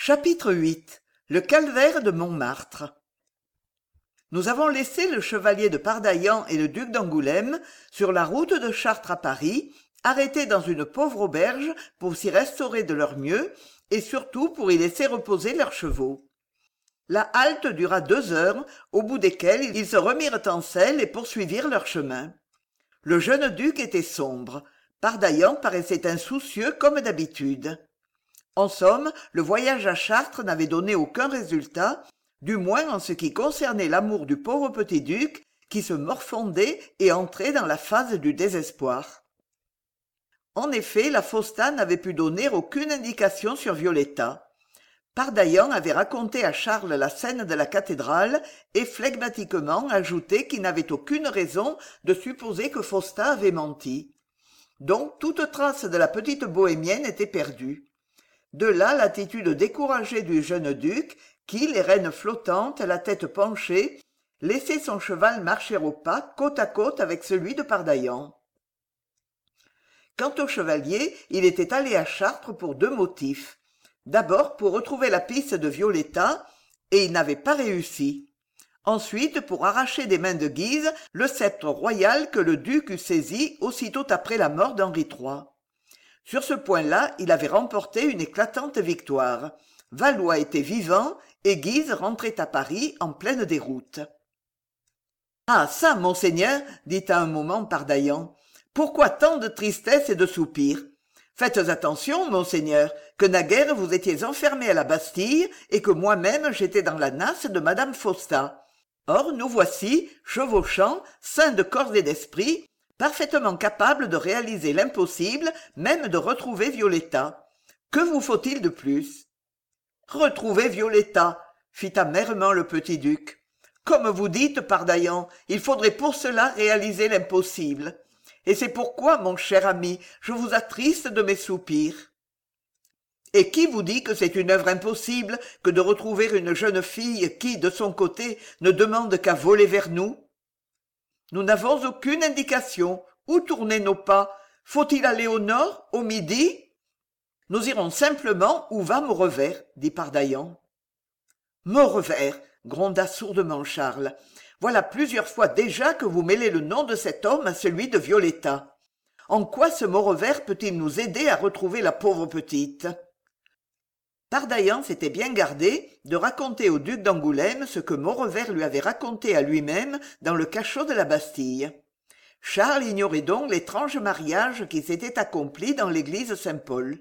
Chapitre 8. Le calvaire de Montmartre. Nous avons laissé le chevalier de Pardaillan et le duc d'Angoulême sur la route de Chartres à Paris, arrêtés dans une pauvre auberge pour s'y restaurer de leur mieux et surtout pour y laisser reposer leurs chevaux. La halte dura 2 heures, au bout desquelles ils se remirent en selle et poursuivirent leur chemin. Le jeune duc était sombre. Pardaillan paraissait insoucieux comme d'habitude. En somme, le voyage à Chartres n'avait donné aucun résultat, du moins en ce qui concernait l'amour du pauvre petit duc, qui se morfondait et entrait dans la phase du désespoir. En effet, la Fausta n'avait pu donner aucune indication sur Violetta. Pardaillan avait raconté à Charles la scène de la cathédrale et flegmatiquement ajouté qu'il n'avait aucune raison de supposer que Fausta avait menti. Donc toute trace de la petite bohémienne était perdue. De là l'attitude découragée du jeune duc qui, les rênes flottantes, la tête penchée, laissait son cheval marcher au pas côte à côte avec celui de Pardaillan. Quant au chevalier, il était allé à Chartres pour 2 motifs. D'abord pour retrouver la piste de Violetta, et il n'avait pas réussi. Ensuite pour arracher des mains de Guise le sceptre royal que le duc eut saisi aussitôt après la mort d'Henri III. Sur ce point-là, il avait remporté une éclatante victoire. Valois était vivant et Guise rentrait à Paris en pleine déroute. « Ah ça, monseigneur, dit à un moment Pardaillan, pourquoi tant de tristesse et de soupirs? Faites attention, monseigneur, que naguère vous étiez enfermé à la Bastille et que moi-même j'étais dans la nasse de madame Fausta. Or nous voici, chevauchant, sains de corps et d'esprit, parfaitement capables de réaliser l'impossible, même de retrouver Violetta. Que vous faut-il de plus? Retrouver Violetta, fit amèrement le petit duc. Comme vous dites, Pardaillan, il faudrait pour cela réaliser l'impossible. Et c'est pourquoi, mon cher ami, je vous attriste de mes soupirs. Et qui vous dit que c'est une œuvre impossible que de retrouver une jeune fille qui, de son côté, ne demande qu'à voler vers nous? Nous n'avons aucune indication. Où tourner nos pas? Faut-il aller au nord, au midi? Nous irons simplement où va Maurevert, dit Pardaillan. Maurevert, gronda sourdement Charles. Voilà plusieurs fois déjà que vous mêlez le nom de cet homme à celui de Violetta. En quoi ce Maurevert peut-il nous aider à retrouver la pauvre petite? Pardaillan s'était bien gardé de raconter au duc d'Angoulême ce que Maurevert lui avait raconté à lui-même dans le cachot de la Bastille. Charles ignorait donc l'étrange mariage qui s'était accompli dans l'église Saint-Paul.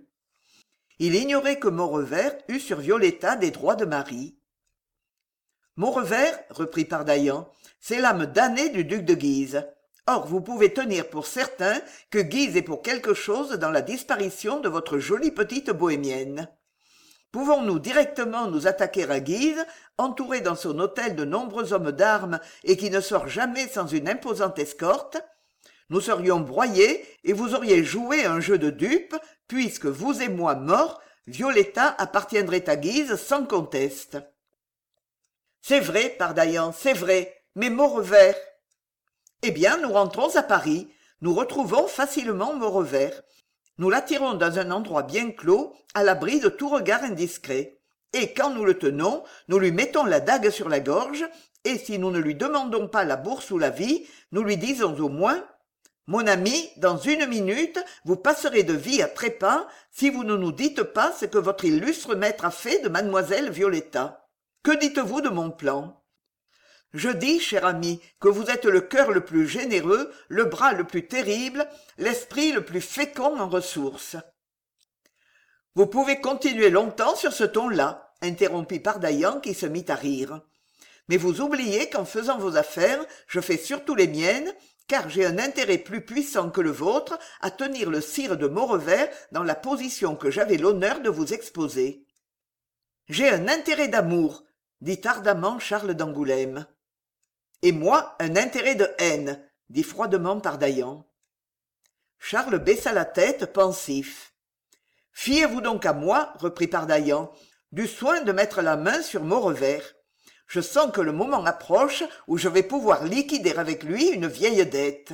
Il ignorait que Maurevert eût sur Violetta des droits de mari. Maurevert, reprit Pardaillan, c'est l'âme damnée du duc de Guise. Or vous pouvez tenir pour certain que Guise est pour quelque chose dans la disparition de votre jolie petite bohémienne. Pouvons-nous directement nous attaquer à Guise, entouré dans son hôtel de nombreux hommes d'armes et qui ne sort jamais sans une imposante escorte? Nous serions broyés et vous auriez joué un jeu de dupes, puisque vous et moi morts, Violetta appartiendrait à Guise sans conteste. C'est vrai, Pardaillan, c'est vrai, mais Maurevert. Eh bien, nous rentrons à Paris. Nous retrouvons facilement Maurevert. Nous l'attirons dans un endroit bien clos, à l'abri de tout regard indiscret. Et quand nous le tenons, nous lui mettons la dague sur la gorge, et si nous ne lui demandons pas la bourse ou la vie, nous lui disons au moins « Mon ami, dans 1 minute, vous passerez de vie à trépas si vous ne nous dites pas ce que votre illustre maître a fait de mademoiselle Violetta. Que dites-vous de mon plan ? Je dis, cher ami, que vous êtes le cœur le plus généreux, le bras le plus terrible, l'esprit le plus fécond en ressources. » Vous pouvez continuer longtemps sur ce ton-là, interrompit Pardaillan qui se mit à rire. Mais vous oubliez qu'en faisant vos affaires, je fais surtout les miennes, car j'ai un intérêt plus puissant que le vôtre à tenir le sire de Maurevert dans la position que j'avais l'honneur de vous exposer. J'ai un intérêt d'amour, dit ardemment Charles d'Angoulême. Et moi, un intérêt de haine, dit froidement Pardaillan. Charles baissa la tête, pensif. Fiez-vous donc à moi, reprit Pardaillan, du soin de mettre la main sur Maurevert. Je sens que le moment approche où je vais pouvoir liquider avec lui une vieille dette.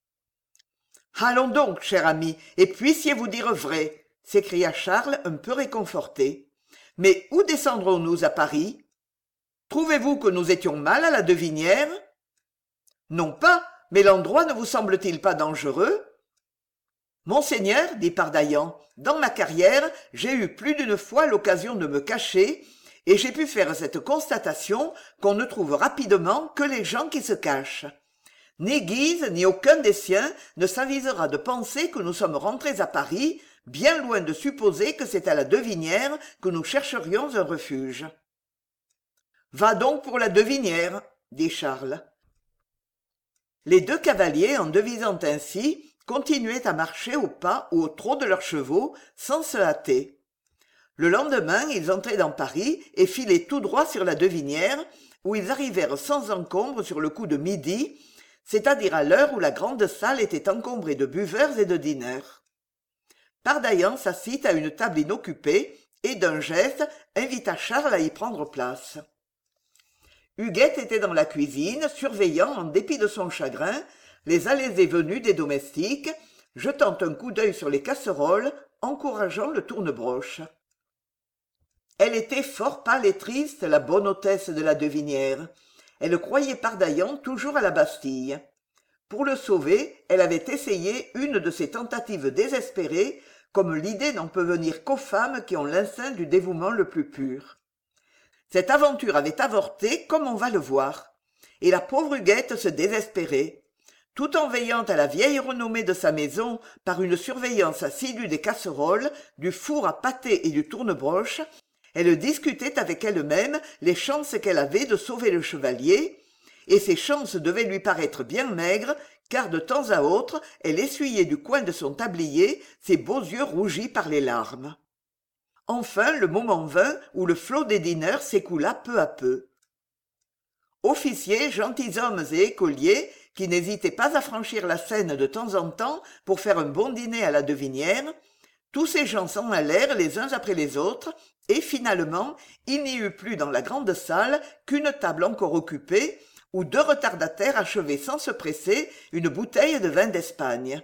Allons donc, cher ami, et puissiez-vous dire vrai, s'écria Charles un peu réconforté. Mais où descendrons-nous à Paris? Trouvez-vous que nous étions mal à la Devinière? Non pas, mais l'endroit ne vous semble-t-il pas dangereux? Monseigneur, dit Pardaillan, dans ma carrière, j'ai eu plus d'une fois l'occasion de me cacher, et j'ai pu faire cette constatation qu'on ne trouve rapidement que les gens qui se cachent. Ni Guise, ni aucun des siens ne s'avisera de penser que nous sommes rentrés à Paris, bien loin de supposer que c'est à la Devinière que nous chercherions un refuge. Va donc pour la Devinière, dit Charles. Les deux cavaliers, en devisant ainsi, continuaient à marcher au pas ou au trot de leurs chevaux, sans se hâter. Le lendemain, ils entraient dans Paris et filaient tout droit sur la Devinière, où ils arrivèrent sans encombre sur le coup de midi, c'est-à-dire à l'heure où la grande salle était encombrée de buveurs et de dîneurs. Pardaillan s'assit à une table inoccupée et, d'un geste, invita Charles à y prendre place. Huguette était dans la cuisine, surveillant, en dépit de son chagrin, les allées et venues des domestiques, jetant un coup d'œil sur les casseroles, encourageant le tourne-broche. Elle était fort pâle et triste, la bonne hôtesse de la Devinière. Elle croyait Pardaillan toujours à la Bastille. Pour le sauver, elle avait essayé une de ces tentatives désespérées, comme l'idée n'en peut venir qu'aux femmes qui ont l'instinct du dévouement le plus pur. Cette aventure avait avorté, comme on va le voir, et la pauvre Huguette se désespérait. Tout en veillant à la vieille renommée de sa maison par une surveillance assidue des casseroles, du four à pâté et du tourne-broche, elle discutait avec elle-même les chances qu'elle avait de sauver le chevalier, et ces chances devaient lui paraître bien maigres, car de temps à autre elle essuyait du coin de son tablier ses beaux yeux rougis par les larmes. Enfin le moment vint où le flot des dîneurs s'écoula peu à peu. Officiers, gentilshommes et écoliers, qui n'hésitaient pas à franchir la Seine de temps en temps pour faire un bon dîner à la Devinière, tous ces gens s'en allèrent les uns après les autres, et finalement il n'y eut plus dans la grande salle qu'une table encore occupée, où deux retardataires achevaient sans se presser une bouteille de vin d'Espagne.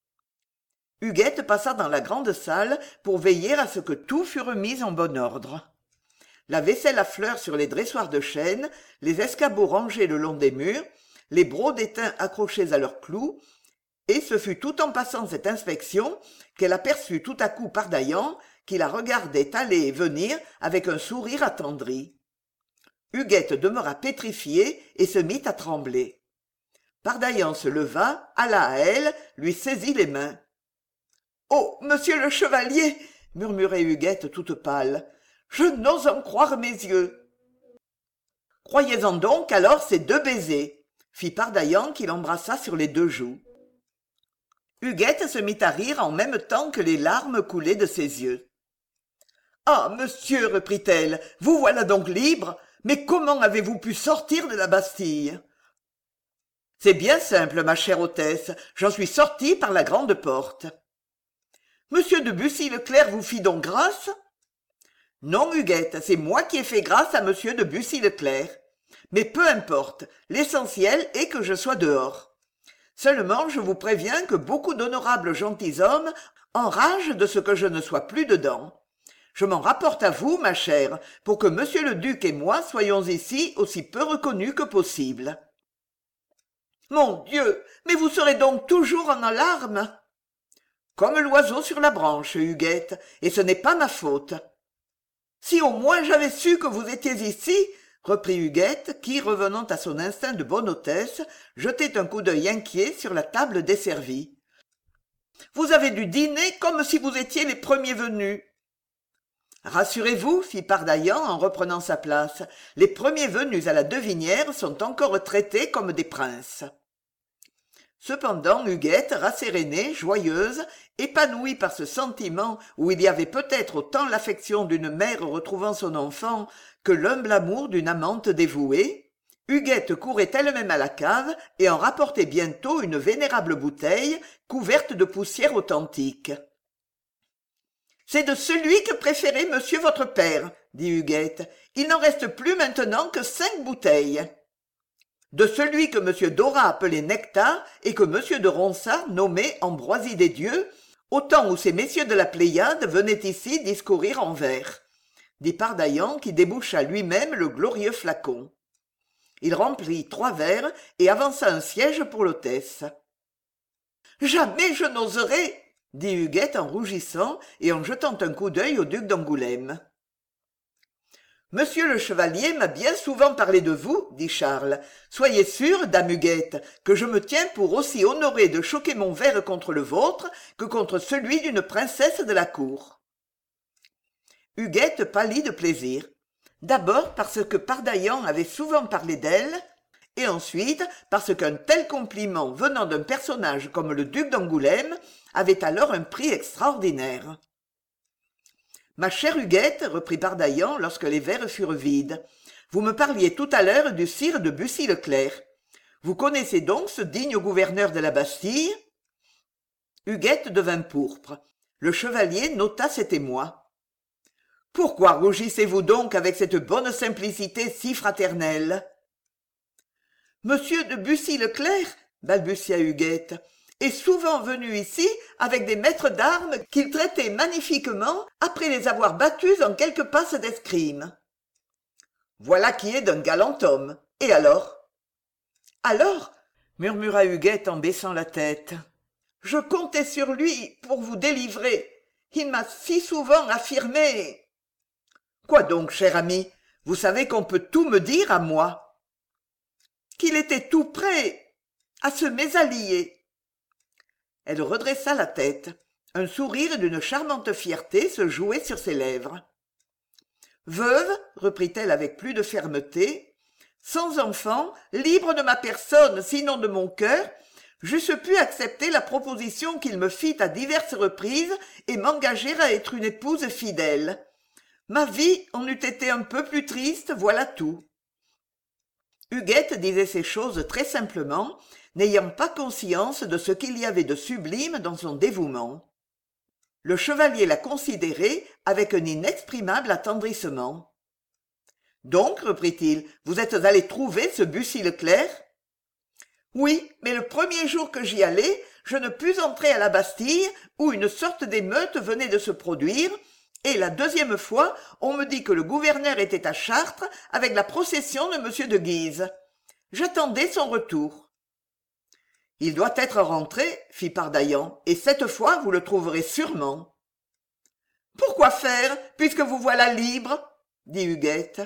Huguette passa dans la grande salle pour veiller à ce que tout fût remis en bon ordre. La vaisselle à fleurs sur les dressoirs de chêne, les escabeaux rangés le long des murs, les brocs d'étain accrochés à leurs clous, et ce fut tout en passant cette inspection qu'elle aperçut tout à coup Pardaillan, qui la regardait aller et venir avec un sourire attendri. Huguette demeura pétrifiée et se mit à trembler. Pardaillan se leva, alla à elle, lui saisit les mains. « Oh, monsieur le chevalier !» murmurait Huguette toute pâle. « Je n'ose en croire mes yeux !»« Croyez-en donc alors ces deux baisers !» fit Pardaillan qui l'embrassa sur les deux joues. Huguette se mit à rire en même temps que les larmes coulaient de ses yeux. « Ah, monsieur, reprit-elle, vous voilà donc libre, mais comment avez-vous pu sortir de la Bastille ?»« C'est bien simple, ma chère hôtesse, j'en suis sortie par la grande porte. »« Monsieur de Bussy-Leclerc vous fit donc grâce ?»« Non, Huguette, c'est moi qui ai fait grâce à monsieur de Bussy-Leclerc. Mais peu importe, l'essentiel est que je sois dehors. Seulement, je vous préviens que beaucoup d'honorables gentilshommes enragent de ce que je ne sois plus dedans. Je m'en rapporte à vous, ma chère, pour que monsieur le duc et moi soyons ici aussi peu reconnus que possible. »« Mon Dieu, mais vous serez donc toujours en alarme ?»« Comme l'oiseau sur la branche, Huguette, et ce n'est pas ma faute. »« Si au moins j'avais su que vous étiez ici, » reprit Huguette, qui, revenant à son instinct de bonne hôtesse, jetait un coup d'œil inquiet sur la table desservie. « Vous avez dû dîner comme si vous étiez les premiers venus. »« Rassurez-vous, fit Pardaillan en reprenant sa place, les premiers venus à la Devinière sont encore traités comme des princes. » Cependant Huguette, rassérénée, joyeuse, épanouie par ce sentiment où il y avait peut-être autant l'affection d'une mère retrouvant son enfant que l'humble amour d'une amante dévouée, Huguette courait elle-même à la cave et en rapportait bientôt une vénérable bouteille couverte de poussière authentique. « C'est de celui que préférait monsieur votre père, » dit Huguette. « Il n'en reste plus maintenant que 5 bouteilles. » De celui que monsieur Dorat appelait nectar et que monsieur de Ronsard nommait ambroisie des dieux, au temps où ces messieurs de la Pléiade venaient ici discourir en vers. dit Pardaillan qui déboucha lui-même le glorieux flacon. Il remplit 3 verres et avança un siège pour l'hôtesse. « Jamais je n'oserais !» dit Huguette en rougissant et en jetant un coup d'œil au duc d'Angoulême. « Monsieur le chevalier m'a bien souvent parlé de vous, dit Charles. Soyez sûre, dame Huguette, que je me tiens pour aussi honoré de choquer mon verre contre le vôtre que contre celui d'une princesse de la cour. » Huguette pâlit de plaisir. D'abord parce que Pardaillan avait souvent parlé d'elle, et ensuite parce qu'un tel compliment venant d'un personnage comme le duc d'Angoulême avait alors un prix extraordinaire. « Ma chère Huguette, reprit Pardaillan lorsque les verres furent vides, vous me parliez tout à l'heure du sire de Bussy-Leclerc. Vous connaissez donc ce digne gouverneur de la Bastille ?» Huguette devint pourpre. Le chevalier nota cet émoi. « Pourquoi rougissez-vous donc avec cette bonne simplicité si fraternelle ?»« Monsieur de Bussy-Leclerc, balbutia Huguette, est souvent venu ici avec des maîtres d'armes qu'il traitait magnifiquement après les avoir battus en quelques passes d'escrime. »« Voilà qui est d'un galant homme. Et alors ?»« Alors, murmura Huguette en baissant la tête, je comptais sur lui pour vous délivrer. Il m'a si souvent affirmé... » « Quoi donc, cher ami, vous savez qu'on peut tout me dire à moi. »« Qu'il était tout prêt à se mésallier. » Elle redressa la tête. Un sourire d'une charmante fierté se jouait sur ses lèvres. « Veuve, reprit-elle avec plus de fermeté, sans enfant, libre de ma personne sinon de mon cœur, j'eusse pu accepter la proposition qu'il me fit à diverses reprises et m'engager à être une épouse fidèle. Ma vie en eût été un peu plus triste, voilà tout. » Huguette disait ces choses très simplement, n'ayant pas conscience de ce qu'il y avait de sublime dans son dévouement. Le chevalier la considérait avec un inexprimable attendrissement. « Donc, reprit-il, vous êtes allé trouver ce Bussy-Leclerc ?»« Oui, mais le premier jour que j'y allai, je ne pus entrer à la Bastille, où une sorte d'émeute venait de se produire, et la deuxième fois, on me dit que le gouverneur était à Chartres avec la procession de M. de Guise. J'attendais son retour. »« Il doit être rentré, fit Pardaillan, et cette fois vous le trouverez sûrement. »« Pourquoi faire, puisque vous voilà libre ?» dit Huguette.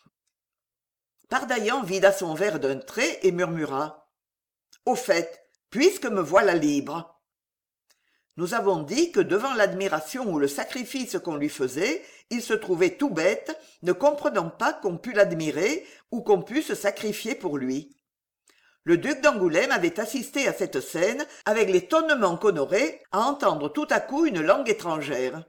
Pardaillan vida son verre d'un trait et murmura. « Au fait, puisque me voilà libre. » Nous avons dit que devant l'admiration ou le sacrifice qu'on lui faisait, il se trouvait tout bête, ne comprenant pas qu'on pût l'admirer ou qu'on pût se sacrifier pour lui. Le duc d'Angoulême avait assisté à cette scène avec l'étonnement qu'on aurait à entendre tout à coup une langue étrangère.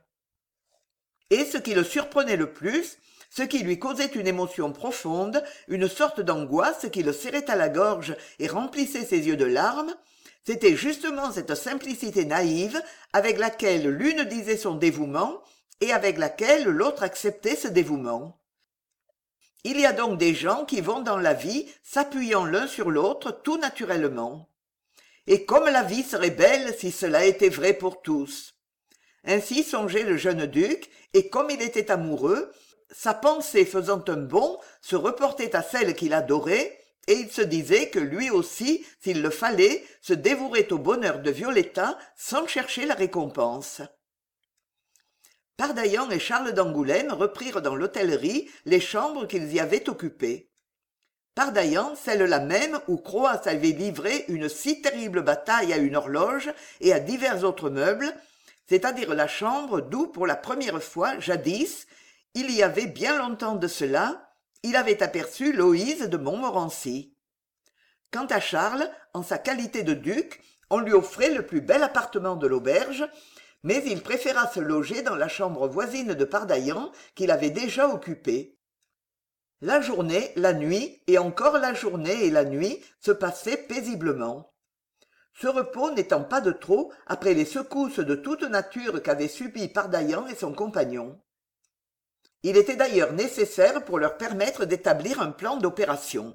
Et ce qui le surprenait le plus, ce qui lui causait une émotion profonde, une sorte d'angoisse qui le serrait à la gorge et remplissait ses yeux de larmes, c'était justement cette simplicité naïve avec laquelle l'une disait son dévouement et avec laquelle l'autre acceptait ce dévouement. Il y a donc des gens qui vont dans la vie s'appuyant l'un sur l'autre tout naturellement. Et comme la vie serait belle si cela était vrai pour tous. Ainsi songeait le jeune duc, et comme il était amoureux, sa pensée faisant un bond se reportait à celle qu'il adorait, et il se disait que lui aussi, s'il le fallait, se dévouerait au bonheur de Violetta sans chercher la récompense. Pardaillan et Charles d'Angoulême reprirent dans l'hôtellerie les chambres qu'ils y avaient occupées. Pardaillan, celle-là même où Croas avait livré une si terrible bataille à une horloge et à divers autres meubles, c'est-à-dire la chambre d'où, pour la première fois, jadis, il y avait bien longtemps de cela, il avait aperçu Loïse de Montmorency. Quant à Charles, en sa qualité de duc, on lui offrait le plus bel appartement de l'auberge, mais il préféra se loger dans la chambre voisine de Pardaillan qu'il avait déjà occupée. La journée, la nuit, et encore la journée et la nuit se passaient paisiblement. Ce repos n'étant pas de trop après les secousses de toute nature qu'avaient subies Pardaillan et son compagnon. Il était d'ailleurs nécessaire pour leur permettre d'établir un plan d'opération.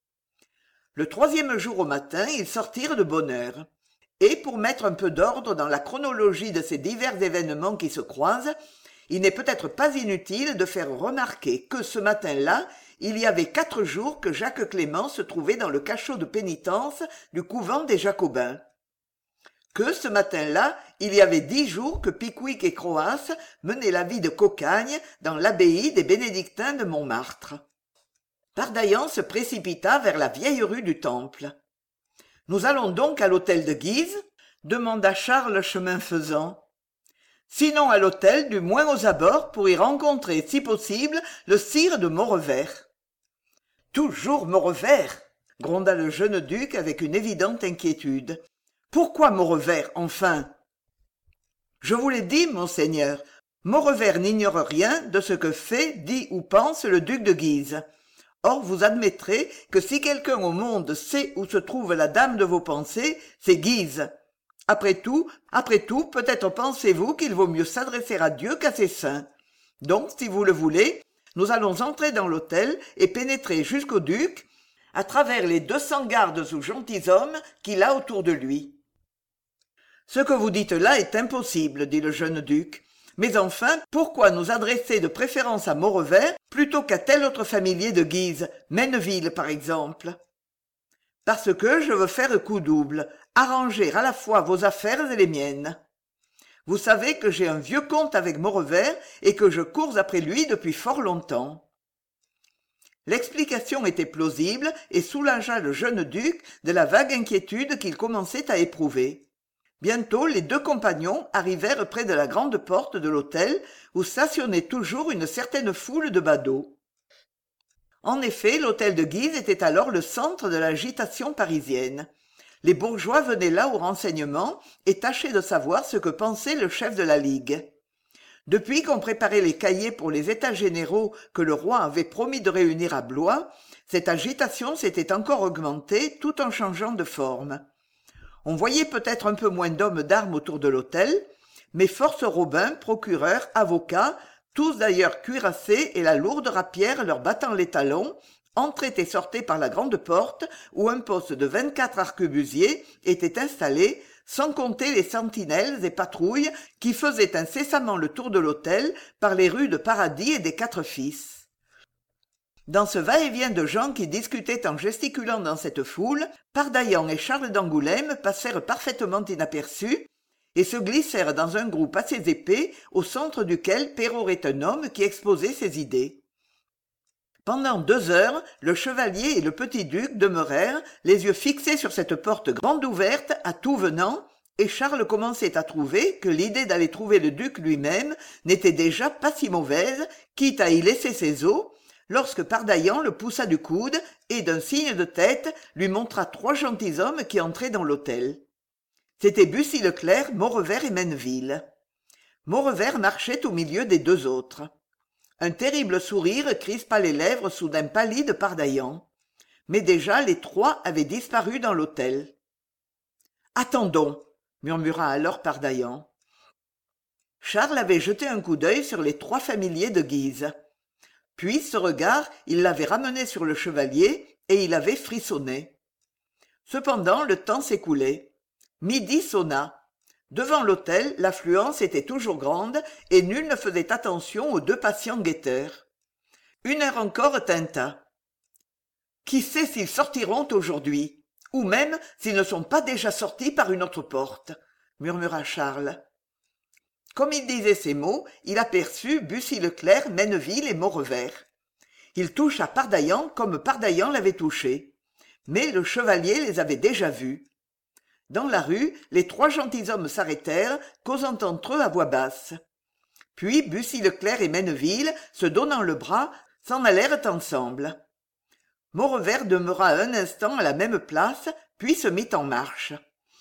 Le 3e jour au matin, ils sortirent de bonne heure. Et pour mettre un peu d'ordre dans la chronologie de ces divers événements qui se croisent, il n'est peut-être pas inutile de faire remarquer que ce matin-là, il y avait 4 jours que Jacques Clément se trouvait dans le cachot de pénitence du couvent des Jacobins. Que ce matin-là, il y avait 10 jours que Pickwick et Croas menaient la vie de cocagne dans l'abbaye des Bénédictins de Montmartre. Pardaillan se précipita vers la vieille rue du Temple. « Nous allons donc à l'hôtel de Guise ?» demanda Charles chemin faisant. « Sinon à l'hôtel, du moins aux abords, pour y rencontrer, si possible, le sire de Maurevert. »« Toujours Maurevert !» gronda le jeune duc avec une évidente inquiétude. « Pourquoi Maurevert, enfin ?»« Je vous l'ai dit, monseigneur, Maurevert n'ignore rien de ce que fait, dit ou pense le duc de Guise. Or vous admettrez que si quelqu'un au monde sait où se trouve la dame de vos pensées, c'est Guise. Après tout, peut-être pensez-vous qu'il vaut mieux s'adresser à Dieu qu'à ses saints. Donc, si vous le voulez, nous allons entrer dans l'hôtel et pénétrer jusqu'au duc, à travers les 200 gardes ou gentilshommes qu'il a autour de lui. »« Ce que vous dites là est impossible, dit le jeune duc. Mais enfin, pourquoi nous adresser de préférence à Maurevert plutôt qu'à tel autre familier de Guise, Menneville par exemple ? Parce que je veux faire coup double, arranger à la fois vos affaires et les miennes. Vous savez que j'ai un vieux compte avec Maurevert et que je cours après lui depuis fort longtemps. » L'explication était plausible et soulagea le jeune duc de la vague inquiétude qu'il commençait à éprouver. Bientôt les 2 compagnons arrivèrent près de la grande porte de l'hôtel où stationnait toujours une certaine foule de badauds. En effet, l'hôtel de Guise était alors le centre de l'agitation parisienne. Les bourgeois venaient là au renseignement et tâchaient de savoir ce que pensait le chef de la Ligue. Depuis qu'on préparait les cahiers pour les états généraux que le roi avait promis de réunir à Blois, cette agitation s'était encore augmentée tout en changeant de forme. On voyait peut-être un peu moins d'hommes d'armes autour de l'hôtel, mais force Robin, procureurs, avocats, tous d'ailleurs cuirassés et la lourde rapière leur battant les talons, entraient et sortaient par la grande porte où un poste de 24 arquebusiers était installé, sans compter les sentinelles et patrouilles qui faisaient incessamment le tour de l'hôtel par les rues de Paradis et des Quatre-Fils. Dans ce va-et-vient de gens qui discutaient en gesticulant dans cette foule, Pardaillan et Charles d'Angoulême passèrent parfaitement inaperçus et se glissèrent dans un groupe assez épais au centre duquel pérorait un homme qui exposait ses idées. Pendant 2 heures, le chevalier et le petit-duc demeurèrent, les yeux fixés sur cette porte grande ouverte à tout venant, et Charles commençait à trouver que l'idée d'aller trouver le duc lui-même n'était déjà pas si mauvaise, quitte à y laisser ses os, lorsque Pardaillan le poussa du coude et, d'un signe de tête, lui montra 3 gentilshommes qui entraient dans l'hôtel. C'étaient Bussy-Leclerc, Maurevert et Menneville. Maurevert marchait au milieu des 2 autres. Un terrible sourire crispa les lèvres soudain pâlies de Pardaillan. Mais déjà les 3 avaient disparu dans l'hôtel. « Attendons !» murmura alors Pardaillan. Charles avait jeté un coup d'œil sur les 3 familiers de Guise. Puis ce regard, il l'avait ramené sur le chevalier et il avait frissonné. Cependant, le temps s'écoulait. Midi sonna. Devant l'hôtel, l'affluence était toujours grande et nul ne faisait attention aux 2 patients guetteurs. 1 heure encore tinta. Qui sait s'ils sortiront aujourd'hui, ou même s'ils ne sont pas déjà sortis par une autre porte, murmura Charles. Comme il disait ces mots, il aperçut Bussy-Leclerc, Menneville et Maurevert. Il toucha Pardaillan comme Pardaillan l'avait touché. Mais le chevalier les avait déjà vus. Dans la rue, les 3 gentilshommes s'arrêtèrent, causant entre eux à voix basse. Puis Bussy-Leclerc et Menneville, se donnant le bras, s'en allèrent ensemble. Maurevert demeura un instant à la même place, puis se mit en marche.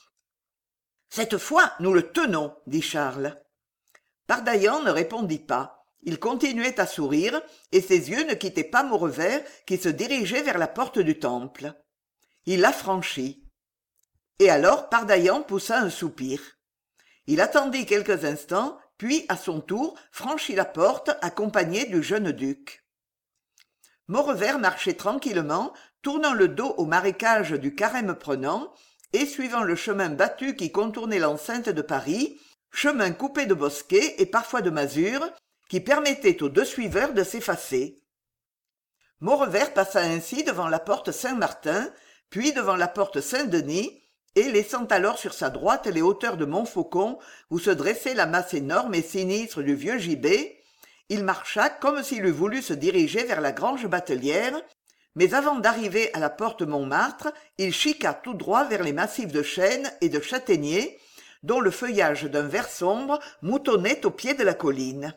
« Cette fois, nous le tenons, » dit Charles. Pardaillan ne répondit pas. Il continuait à sourire, et ses yeux ne quittaient pas Maurevert qui se dirigeait vers la porte du temple. Il la franchit. Et alors Pardaillan poussa un soupir. Il attendit quelques instants, puis, à son tour, franchit la porte, accompagné du jeune duc. Maurevert marchait tranquillement, tournant le dos au marécage du Carême-Prenant, et suivant le chemin battu qui contournait l'enceinte de Paris, chemin coupé de bosquets et parfois de masures, qui permettait aux deux suiveurs de s'effacer. Maurevert passa ainsi devant la porte Saint-Martin, puis devant la porte Saint-Denis, et laissant alors sur sa droite les hauteurs de Montfaucon où se dressait la masse énorme et sinistre du vieux gibet, il marcha comme s'il eût voulu se diriger vers la grange batelière, mais avant d'arriver à la porte Montmartre, il chiqua tout droit vers les massifs de chênes et de châtaigniers, dont le feuillage d'un vert sombre moutonnait au pied de la colline.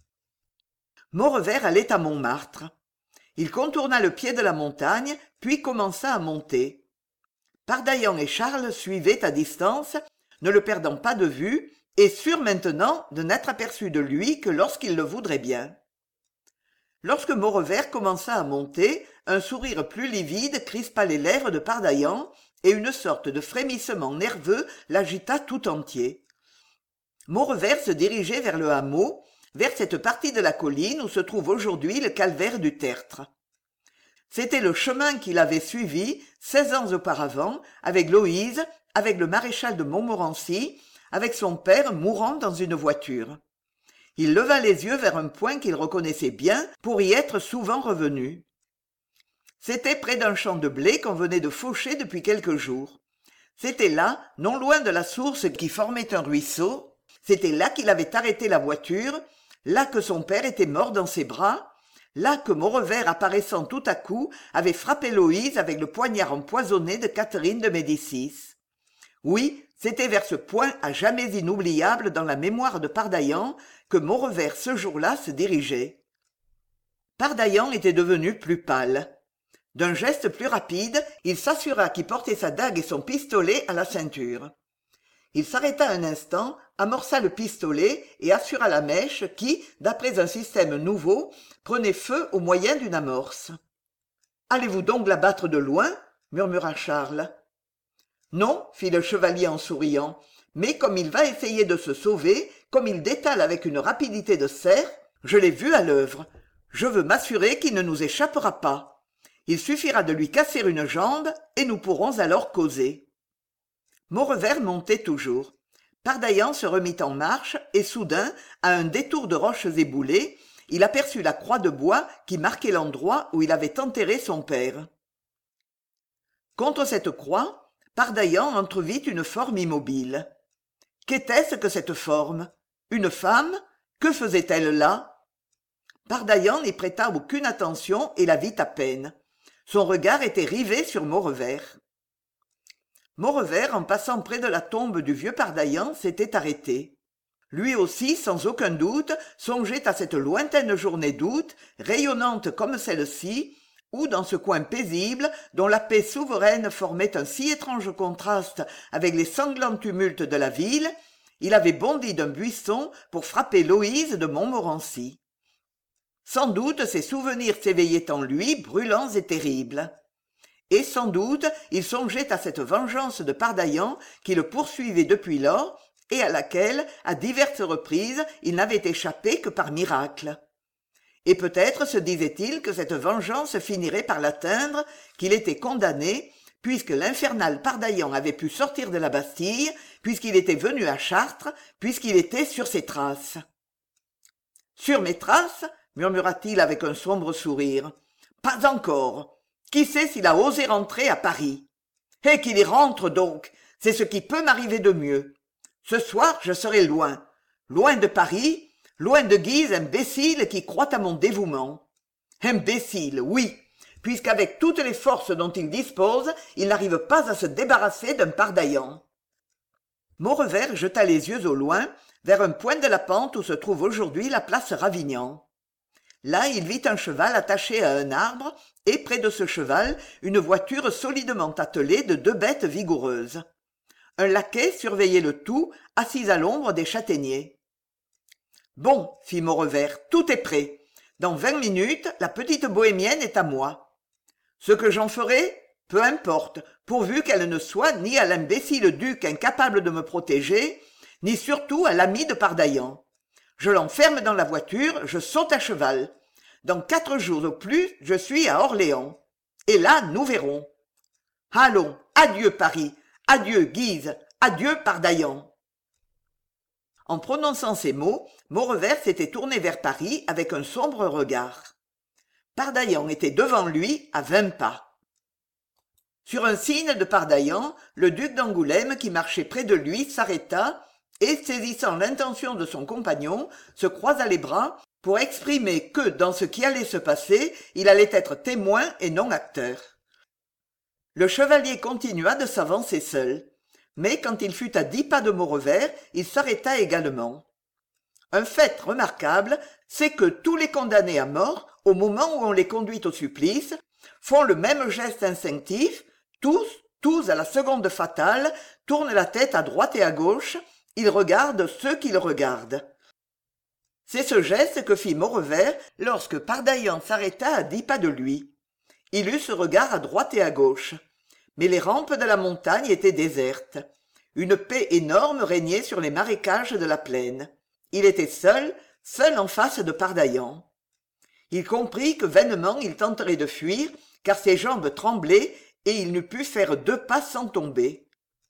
Maurevert allait à Montmartre. Il contourna le pied de la montagne, puis commença à monter. Pardaillan et Charles suivaient à distance, ne le perdant pas de vue, et sûrs maintenant de n'être aperçus de lui que lorsqu'il le voudrait bien. Lorsque Maurevert commença à monter, un sourire plus livide crispa les lèvres de Pardaillan, et une sorte de frémissement nerveux l'agita tout entier. Maurevert se dirigeait vers le hameau, vers cette partie de la colline où se trouve aujourd'hui le calvaire du Tertre. C'était le chemin qu'il avait suivi 16 ans auparavant, avec Loïse, avec le maréchal de Montmorency, avec son père mourant dans une voiture. Il leva les yeux vers un point qu'il reconnaissait bien pour y être souvent revenu. C'était près d'un champ de blé qu'on venait de faucher depuis quelques jours. C'était là, non loin de la source qui formait un ruisseau, c'était là qu'il avait arrêté la voiture, là que son père était mort dans ses bras, là que Maurevert apparaissant tout à coup avait frappé Loïse avec le poignard empoisonné de Catherine de Médicis. Oui, c'était vers ce point à jamais inoubliable dans la mémoire de Pardaillan que Maurevert ce jour-là se dirigeait. Pardaillan était devenu plus pâle. D'un geste plus rapide, il s'assura qu'il portait sa dague et son pistolet à la ceinture. Il s'arrêta un instant, amorça le pistolet et assura la mèche qui, d'après un système nouveau, prenait feu au moyen d'une amorce. « Allez-vous donc la battre de loin ?» murmura Charles. « Non, fit le chevalier en souriant, mais comme il va essayer de se sauver, comme il détale avec une rapidité de cerf, je l'ai vu à l'œuvre. Je veux m'assurer qu'il ne nous échappera pas. Il suffira de lui casser une jambe et nous pourrons alors causer. » Maurevert montait toujours. Pardaillan se remit en marche et soudain, à un détour de roches éboulées, il aperçut la croix de bois qui marquait l'endroit où il avait enterré son père. Contre cette croix, Pardaillan entrevit une forme immobile. Qu'était-ce que cette forme? Une femme? Que faisait-elle là? Pardaillan n'y prêta aucune attention et la vit à peine. Son regard était rivé sur Maurevert. Maurevert, en passant près de la tombe du vieux Pardaillan, s'était arrêté. Lui aussi, sans aucun doute, songeait à cette lointaine journée d'août, rayonnante comme celle-ci, où, dans ce coin paisible, dont la paix souveraine formait un si étrange contraste avec les sanglants tumultes de la ville, il avait bondi d'un buisson pour frapper Loïse de Montmorency. Sans doute ces souvenirs s'éveillaient en lui, brûlants et terribles. Et sans doute il songeait à cette vengeance de Pardaillan qui le poursuivait depuis lors et à laquelle, à diverses reprises, il n'avait échappé que par miracle. Et peut-être se disait-il que cette vengeance finirait par l'atteindre, qu'il était condamné, puisque l'infernal Pardaillan avait pu sortir de la Bastille, puisqu'il était venu à Chartres, puisqu'il était sur ses traces. « Sur mes traces ?» murmura-t-il avec un sombre sourire. « Pas encore. Qui sait s'il a osé rentrer à Paris? Et qu'il y rentre donc, c'est ce qui peut m'arriver de mieux. Ce soir, je serai loin, loin de Paris, loin de Guise imbécile qui croit à mon dévouement. Imbécile, oui, puisqu'avec toutes les forces dont il dispose, il n'arrive pas à se débarrasser d'un Pardaillan. » Maurevert jeta les yeux au loin, vers un point de la pente où se trouve aujourd'hui la place Ravignan. Là, il vit un cheval attaché à un arbre, et près de ce cheval, une voiture solidement attelée de 2 bêtes vigoureuses. Un laquais surveillait le tout, assis à l'ombre des châtaigniers. « Bon, fit Maurevert, tout est prêt. Dans 20 minutes, la petite bohémienne est à moi. Ce que j'en ferai, peu importe, pourvu qu'elle ne soit ni à l'imbécile duc incapable de me protéger, ni surtout à l'ami de Pardaillan. Je l'enferme dans la voiture, je saute à cheval. Dans 4 jours au plus, je suis à Orléans. Et là, nous verrons. Allons, adieu Paris, adieu Guise, adieu Pardaillan. » En prononçant ces mots, Maurevel s'était tourné vers Paris avec un sombre regard. Pardaillan était devant lui à 20 pas. Sur un signe de Pardaillan, le duc d'Angoulême qui marchait près de lui s'arrêta et, saisissant l'intention de son compagnon, se croisa les bras pour exprimer que, dans ce qui allait se passer, il allait être témoin et non acteur. Le chevalier continua de s'avancer seul, mais quand il fut à 10 pas de Maurevel, il s'arrêta également. Un fait remarquable, c'est que tous les condamnés à mort, au moment où on les conduit au supplice, font le même geste instinctif, tous à la seconde fatale, tournent la tête à droite et à gauche, ils regardent ceux qu'ils regardent. C'est ce geste que fit Maurevel lorsque Pardaillan s'arrêta à 10 pas de lui. Il eut ce regard à droite et à gauche. Mais les rampes de la montagne étaient désertes. Une paix énorme régnait sur les marécages de la plaine. Il était seul en face de Pardaillan. Il comprit que vainement il tenterait de fuir, car ses jambes tremblaient et il n'eût pu faire 2 pas sans tomber.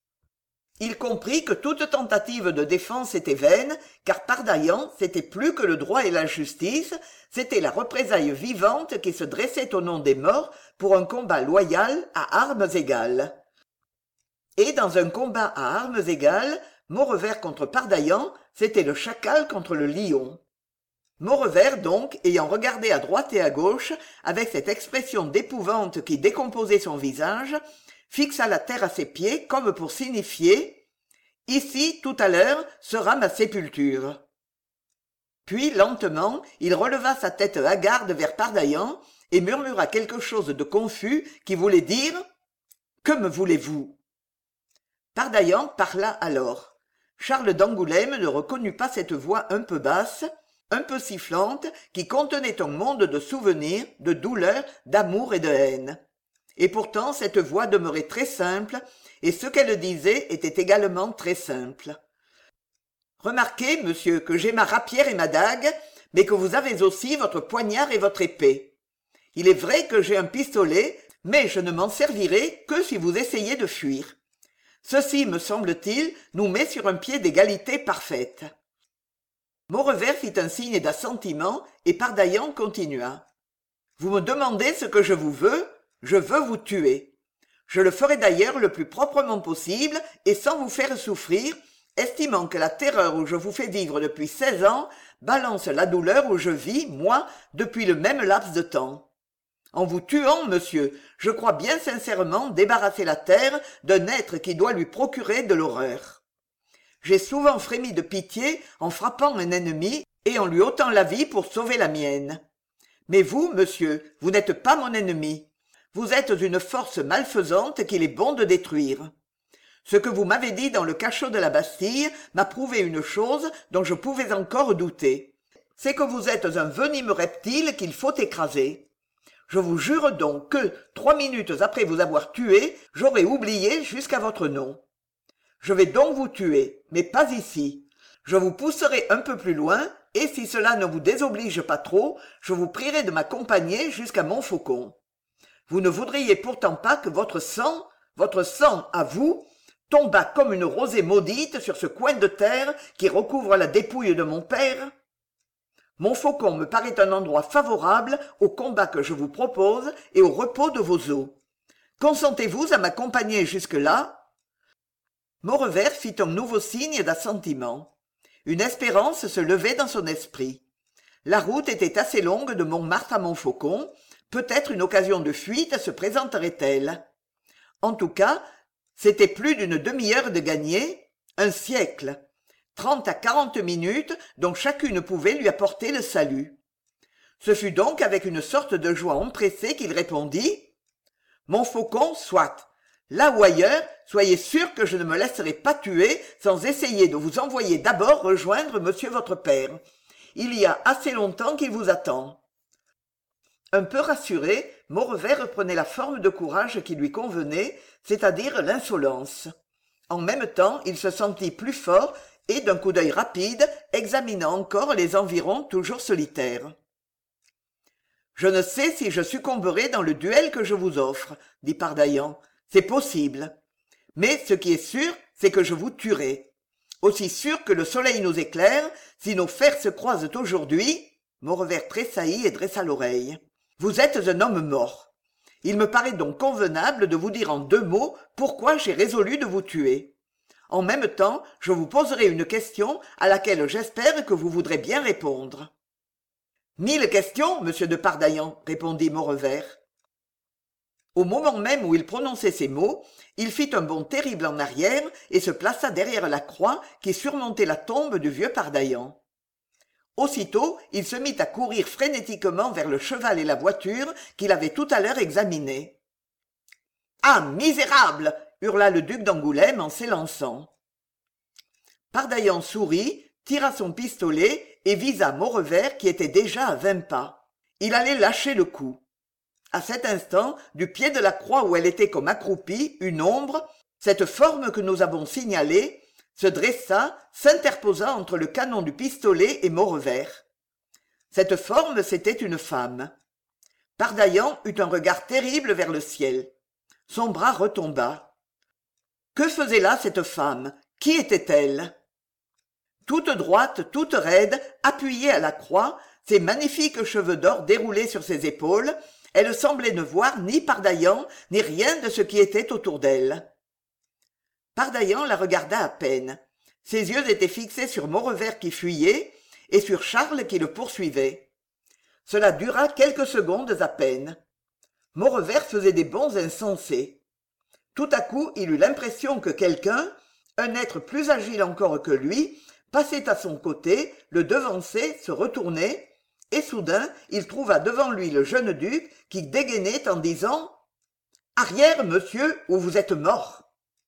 Il comprit que toute tentative de défense était vaine, car Pardaillan, c'était plus que le droit et la justice, c'était la représaille vivante qui se dressait au nom des morts pour un combat loyal à armes égales. Et dans un combat à armes égales, Maurevel contre Pardaillan, c'était le chacal contre le lion. Maurevel, donc, ayant regardé à droite et à gauche, avec cette expression d'épouvante qui décomposait son visage, fixa la terre à ses pieds comme pour signifier « Ici, tout à l'heure, sera ma sépulture ». Puis, lentement, il releva sa tête hagarde vers Pardaillan et murmura quelque chose de confus qui voulait dire « Que me voulez-vous » Pardaillan parla alors. Charles d'Angoulême ne reconnut pas cette voix un peu basse, un peu sifflante, qui contenait un monde de souvenirs, de douleurs, d'amour et de haine. Et pourtant cette voix demeurait très simple, et ce qu'elle disait était également très simple. « Remarquez, monsieur, que j'ai ma rapière et ma dague, mais que vous avez aussi votre poignard et votre épée. Il est vrai que j'ai un pistolet, mais je ne m'en servirai que si vous essayez de fuir. Ceci, me semble-t-il, nous met sur un pied d'égalité parfaite. » Maurevel fit un signe d'assentiment, et Pardaillan continua. « Vous me demandez ce que je vous veux ? Je veux vous tuer. Je le ferai d'ailleurs le plus proprement possible et sans vous faire souffrir, estimant que la terreur où je vous fais vivre depuis 16 ans balance la douleur où je vis, moi, depuis le même laps de temps. En vous tuant, monsieur, je crois bien sincèrement débarrasser la terre d'un être qui doit lui procurer de l'horreur. J'ai souvent frémi de pitié en frappant un ennemi et en lui ôtant la vie pour sauver la mienne. Mais vous, monsieur, vous n'êtes pas mon ennemi. Vous êtes une force malfaisante qu'il est bon de détruire. Ce que vous m'avez dit dans le cachot de la Bastille m'a prouvé une chose dont je pouvais encore douter. C'est que vous êtes un venimeux reptile qu'il faut écraser. Je vous jure donc que, 3 minutes après vous avoir tué, j'aurais oublié jusqu'à votre nom. Je vais donc vous tuer, mais pas ici. Je vous pousserai un peu plus loin, et si cela ne vous désoblige pas trop, je vous prierai de m'accompagner jusqu'à Montfaucon. Vous ne voudriez pourtant pas que votre sang à vous, tombât comme une rosée maudite sur ce coin de terre qui recouvre la dépouille de mon père ? Montfaucon me paraît un endroit favorable au combat que je vous propose et au repos de vos os. Consentez-vous à m'accompagner jusque-là ? Maurevel fit un nouveau signe d'assentiment. Une espérance se levait dans son esprit. La route était assez longue de Montmartre à Montfaucon, peut-être une occasion de fuite se présenterait-elle. En tout cas, c'était plus d'une demi-heure de gagné, un siècle, 30 à 40 minutes dont chacune pouvait lui apporter le salut. Ce fut donc avec une sorte de joie empressée qu'il répondit « Montfaucon, soit. Là ou ailleurs, soyez sûr que je ne me laisserai pas tuer sans essayer de vous envoyer d'abord rejoindre monsieur votre père. Il y a assez longtemps qu'il vous attend. » Un peu rassuré, Maurevel reprenait la forme de courage qui lui convenait, c'est-à-dire l'insolence. En même temps, il se sentit plus fort et, d'un coup d'œil rapide, examina encore les environs toujours solitaires. « Je ne sais si je succomberai dans le duel que je vous offre, dit Pardaillan. C'est possible. Mais ce qui est sûr, c'est que je vous tuerai. Aussi sûr que le soleil nous éclaire, si nos fers se croisent aujourd'hui, Maurevel tressaillit et dressa l'oreille. Vous êtes un homme mort. Il me paraît donc convenable de vous dire en 2 mots pourquoi j'ai résolu de vous tuer. En même temps, je vous poserai une question à laquelle j'espère que vous voudrez bien répondre. 1000 questions, monsieur de Pardaillan, répondit Maurevel. Au moment même où il prononçait ces mots, il fit un bond terrible en arrière et se plaça derrière la croix qui surmontait la tombe du vieux Pardaillan. Aussitôt, il se mit à courir frénétiquement vers le cheval et la voiture qu'il avait tout à l'heure examinés. « Ah, misérable !» hurla le duc d'Angoulême en s'élançant. Pardaillan sourit, tira son pistolet et visa Maurevel qui était déjà à 20 pas. Il allait lâcher le coup. À cet instant, du pied de la croix où elle était comme accroupie, une ombre, cette forme que nous avons signalée, se dressa, s'interposa entre le canon du pistolet et Maurevel. Cette forme, c'était une femme. Pardaillan eut un regard terrible vers le ciel. Son bras retomba. Que faisait là cette femme? Qui était-elle? Toute droite, toute raide, appuyée à la croix, ses magnifiques cheveux d'or déroulés sur ses épaules, elle semblait ne voir ni Pardaillan, ni rien de ce qui était autour d'elle. Pardaillan la regarda à peine. Ses yeux étaient fixés sur Maurevel qui fuyait, et sur Charles qui le poursuivait. Cela dura quelques secondes à peine. Maurevel faisait des bonds insensés. Tout à coup, il eut l'impression que quelqu'un, un être plus agile encore que lui, passait à son côté, le devançait, se retournait, et soudain il trouva devant lui le jeune duc qui dégainait en disant « Arrière, monsieur, ou vous êtes mort !»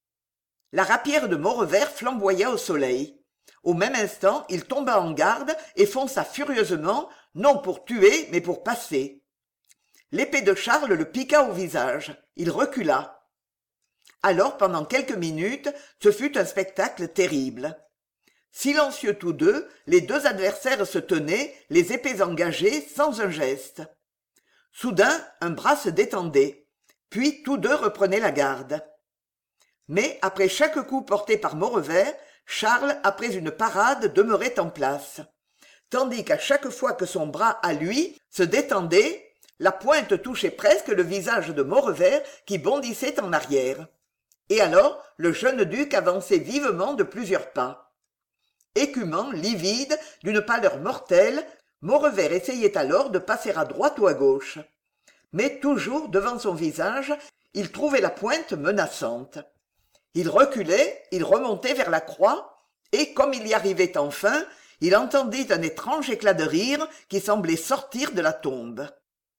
La rapière de Maurevel flamboya au soleil. Au même instant, il tomba en garde et fonça furieusement, non pour tuer, mais pour passer. L'épée de Charles le piqua au visage. Il recula. Alors, pendant quelques minutes, ce fut un spectacle terrible. Silencieux tous deux, les 2 adversaires se tenaient, les épées engagées, sans un geste. Soudain, un bras se détendait. Puis tous 2 reprenaient la garde. Mais, après chaque coup porté par Maurevel, Charles, après une parade, demeurait en place. Tandis qu'à chaque fois que son bras, à lui, se détendait, la pointe touchait presque le visage de Maurevel qui bondissait en arrière. Et alors, le jeune duc avançait vivement de plusieurs pas. Écumant, livide, d'une pâleur mortelle, Maurevel essayait alors de passer à droite ou à gauche. Mais toujours devant son visage, il trouvait la pointe menaçante. Il reculait, il remontait vers la croix, et comme il y arrivait enfin, il entendit un étrange éclat de rire qui semblait sortir de la tombe.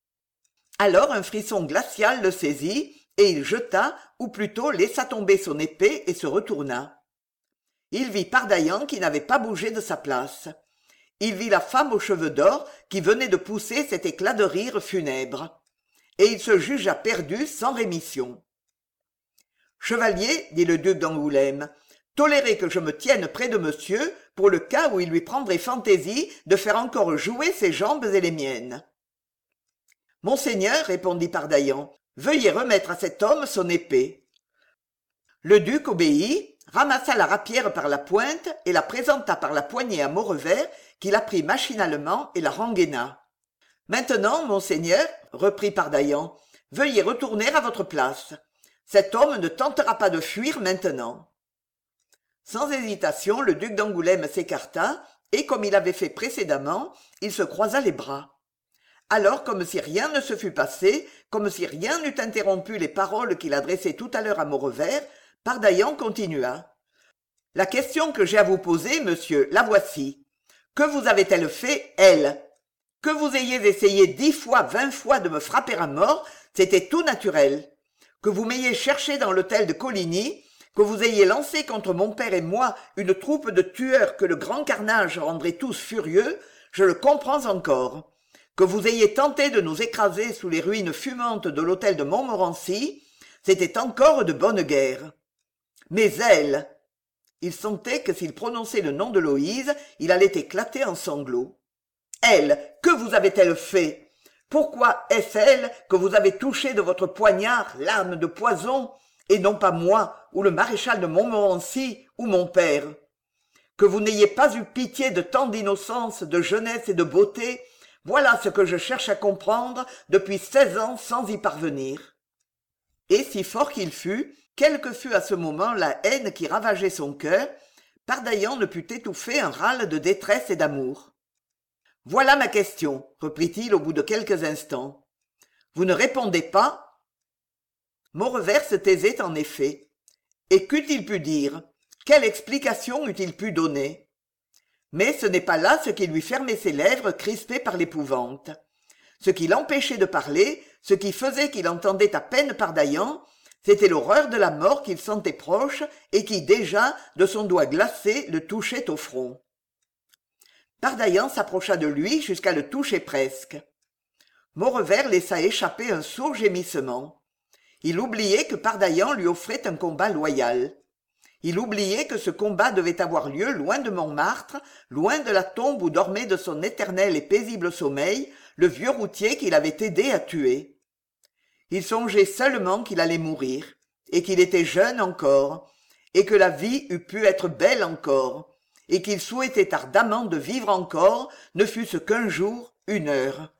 Alors un frisson glacial le saisit, et il jeta, ou plutôt laissa tomber son épée et se retourna. Il vit Pardaillan qui n'avait pas bougé de sa place. Il vit la femme aux cheveux d'or qui venait de pousser cet éclat de rire funèbre. Et il se jugea perdu sans rémission. « Chevalier, dit le duc d'Angoulême, tolérez que je me tienne près de monsieur pour le cas où il lui prendrait fantaisie de faire encore jouer ses jambes et les miennes. »« Monseigneur, répondit Pardaillan, veuillez remettre à cet homme son épée. » Le duc obéit, ramassa la rapière par la pointe et la présenta par la poignée à Maurevel, qui la prit machinalement et la rengaina. « Maintenant, monseigneur, reprit Pardaillan, veuillez retourner à votre place. Cet homme ne tentera pas de fuir maintenant. » Sans hésitation, le duc d'Angoulême s'écarta, et comme il avait fait précédemment, il se croisa les bras. Alors, comme si rien ne se fût passé, comme si rien n'eût interrompu les paroles qu'il adressait tout à l'heure à Maurevel, Pardaillan continua. « La question que j'ai à vous poser, monsieur, la voici. Que vous avait-elle fait, elle? Que vous ayez essayé 10 fois, 20 fois de me frapper à mort, c'était tout naturel. Que vous m'ayez cherché dans l'hôtel de Coligny, que vous ayez lancé contre mon père et moi une troupe de tueurs que le grand carnage rendrait tous furieux, je le comprends encore. Que vous ayez tenté de nous écraser sous les ruines fumantes de l'hôtel de Montmorency, c'était encore de bonne guerre. Mais elle... » Il sentait que s'il prononçait le nom de Louise, il allait éclater en sanglots. « Elle, que vous avait-elle fait? Pourquoi est-ce elle que vous avez touché de votre poignard l'âme de poison, et non pas moi, ou le maréchal de Montmorency, ou mon père? que vous n'ayez pas eu pitié de tant d'innocence, de jeunesse et de beauté, voilà ce que je cherche à comprendre depuis 16 ans sans y parvenir. Et si fort qu'il fût, quelle que fût à ce moment la haine qui ravageait son cœur, Pardaillan ne put étouffer un râle de détresse et d'amour. « Voilà ma question, reprit-il au bout de quelques instants. Vous ne répondez pas ?» Maurevel se taisait en effet. Et qu'eût-il pu dire? Quelle explication eût-il pu donner? Mais ce n'est pas là ce qui lui fermait ses lèvres crispées par l'épouvante. Ce qui l'empêchait de parler, ce qui faisait qu'il entendait à peine Pardaillan, c'était l'horreur de la mort qu'il sentait proche et qui déjà, de son doigt glacé, le touchait au front. Pardaillan s'approcha de lui jusqu'à le toucher presque. Maurevel laissa échapper un sourd gémissement. Il oubliait que Pardaillan lui offrait un combat loyal. Il oubliait que ce combat devait avoir lieu loin de Montmartre, loin de la tombe où dormait de son éternel et paisible sommeil le vieux routier qu'il avait aidé à tuer. Il songeait seulement qu'il allait mourir, et qu'il était jeune encore, et que la vie eût pu être belle encore, et qu'il souhaitait ardemment de vivre encore, ne fût-ce qu'un jour, une heure.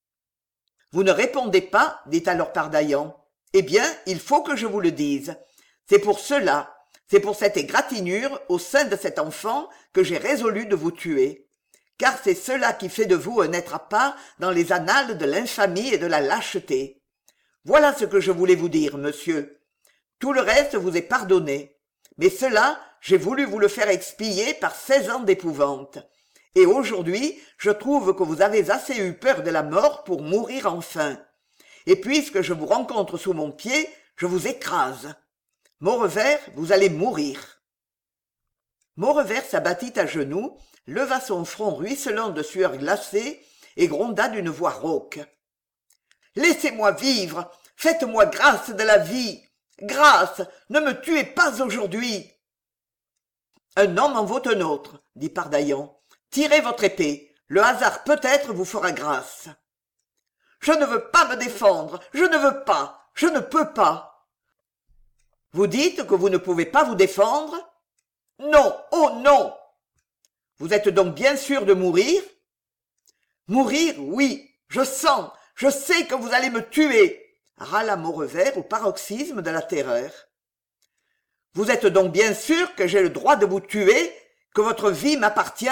« Vous ne répondez pas, dit alors Pardaillan. Eh bien, il faut que je vous le dise. C'est pour cela, c'est pour cette égratignure au sein de cet enfant que j'ai résolu de vous tuer. Car c'est cela qui fait de vous un être à part dans les annales de l'infamie et de la lâcheté. Voilà ce que je voulais vous dire, monsieur. Tout le reste vous est pardonné. Mais cela, j'ai voulu vous le faire expier par 16 ans d'épouvante. Et aujourd'hui, je trouve que vous avez assez eu peur de la mort pour mourir enfin. Et puisque je vous rencontre sous mon pied, je vous écrase. Maurevel, vous allez mourir. » Maurevel s'abattit à genoux, leva son front ruisselant de sueur glacée et gronda d'une voix rauque. « Laissez-moi vivre, faites-moi grâce de la vie. Grâce, ne me tuez pas aujourd'hui. »« Un homme en vaut un autre, » dit Pardaillan. « Tirez votre épée, le hasard peut-être vous fera grâce. »« Je ne veux pas me défendre, je ne veux pas, je ne peux pas. » Vous dites que vous ne pouvez pas vous défendre? Non, oh non! Vous êtes donc bien sûr de mourir? Mourir, oui, je sais que vous allez me tuer, râla Maurevel au paroxysme de la terreur. Vous êtes donc bien sûr que j'ai le droit de vous tuer, que votre vie m'appartient?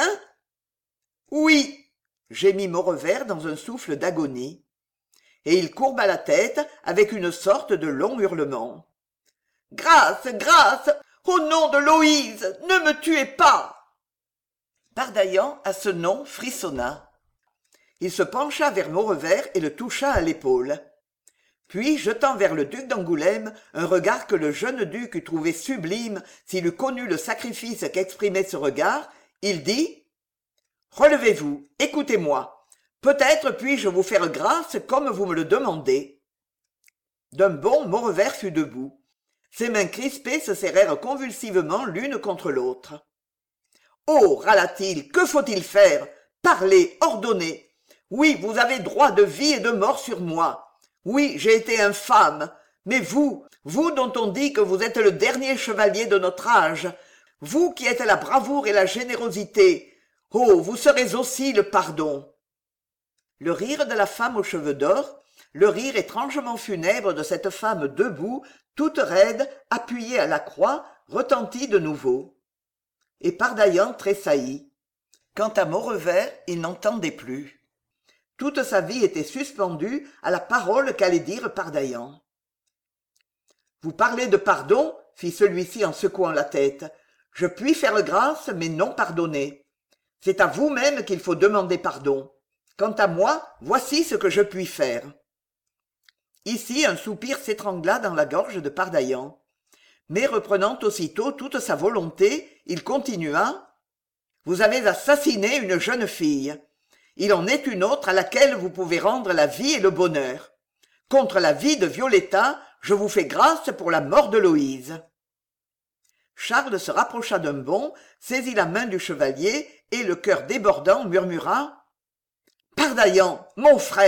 Oui, gémit Maurevel dans un souffle d'agonie. Et il courba la tête avec une sorte de long hurlement. Grâce, grâce, au nom de Loïse, ne me tuez pas! Pardaillan, à ce nom, frissonna. Il se pencha vers Maurevel et le toucha à l'épaule. Puis, jetant vers le duc d'Angoulême un regard que le jeune duc eût trouvé sublime s'il eût connu le sacrifice qu'exprimait ce regard, il dit « Relevez-vous, écoutez-moi. Peut-être puis-je vous faire grâce comme vous me le demandez. » D'un bond, Maurevel fut debout. Ses mains crispées se serrèrent convulsivement l'une contre l'autre. « Oh, râla-t-il, que faut-il faire? Parlez, ordonnez. Oui, vous avez droit de vie et de mort sur moi. Oui, j'ai été infâme. Mais vous dont on dit que vous êtes le dernier chevalier de notre âge, vous qui êtes la bravoure et la générosité, oh, vous serez aussi le pardon. » Le rire de la femme aux cheveux d'or, le rire étrangement funèbre de cette femme debout, toute raide, appuyée à la croix, retentit de nouveau. Et Pardaillan tressaillit. Quant à Maurevel, il n'entendait plus. Toute sa vie était suspendue à la parole qu'allait dire Pardaillan. « Vous parlez de pardon, fit celui-ci en secouant la tête. Je puis faire grâce, mais non pardonner. C'est à vous-même qu'il faut demander pardon. Quant à moi, voici ce que je puis faire. » Ici un soupir s'étrangla dans la gorge de Pardaillan. Mais reprenant aussitôt toute sa volonté, il continua. « Vous avez assassiné une jeune fille. Il en est une autre à laquelle vous pouvez rendre la vie et le bonheur. Contre la vie de Violetta, je vous fais grâce pour la mort de Loïse. » Charles se rapprocha d'un bond, saisit la main du chevalier et, le cœur débordant, murmura « Pardaillan, mon frère !»«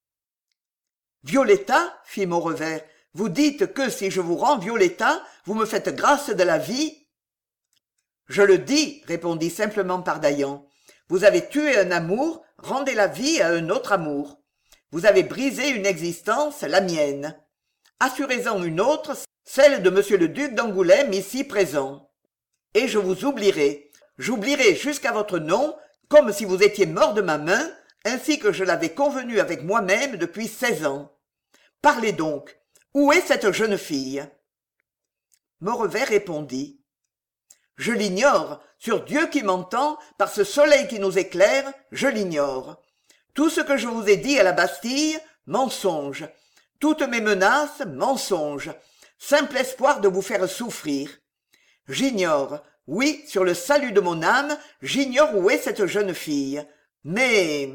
Violetta, fit Maurevel, vous dites que si je vous rends Violetta, vous me faites grâce de la vie? » Je le dis, répondit simplement Pardaillan. Vous avez tué un amour, rendez la vie à un autre amour. Vous avez brisé une existence, la mienne. Assurez-en une autre, celle de monsieur le duc d'Angoulême ici présent. Et je vous oublierai. J'oublierai jusqu'à votre nom, comme si vous étiez mort de ma main, ainsi que je l'avais convenu avec moi-même depuis 16 ans. Parlez donc. Où est cette jeune fille? Maurevert répondit. Je l'ignore, sur Dieu qui m'entend, par ce soleil qui nous éclaire, je l'ignore. Tout ce que je vous ai dit à la Bastille, mensonge. Toutes mes menaces, mensonge. Simple espoir de vous faire souffrir. J'ignore, oui, sur le salut de mon âme, j'ignore où est cette jeune fille. Mais...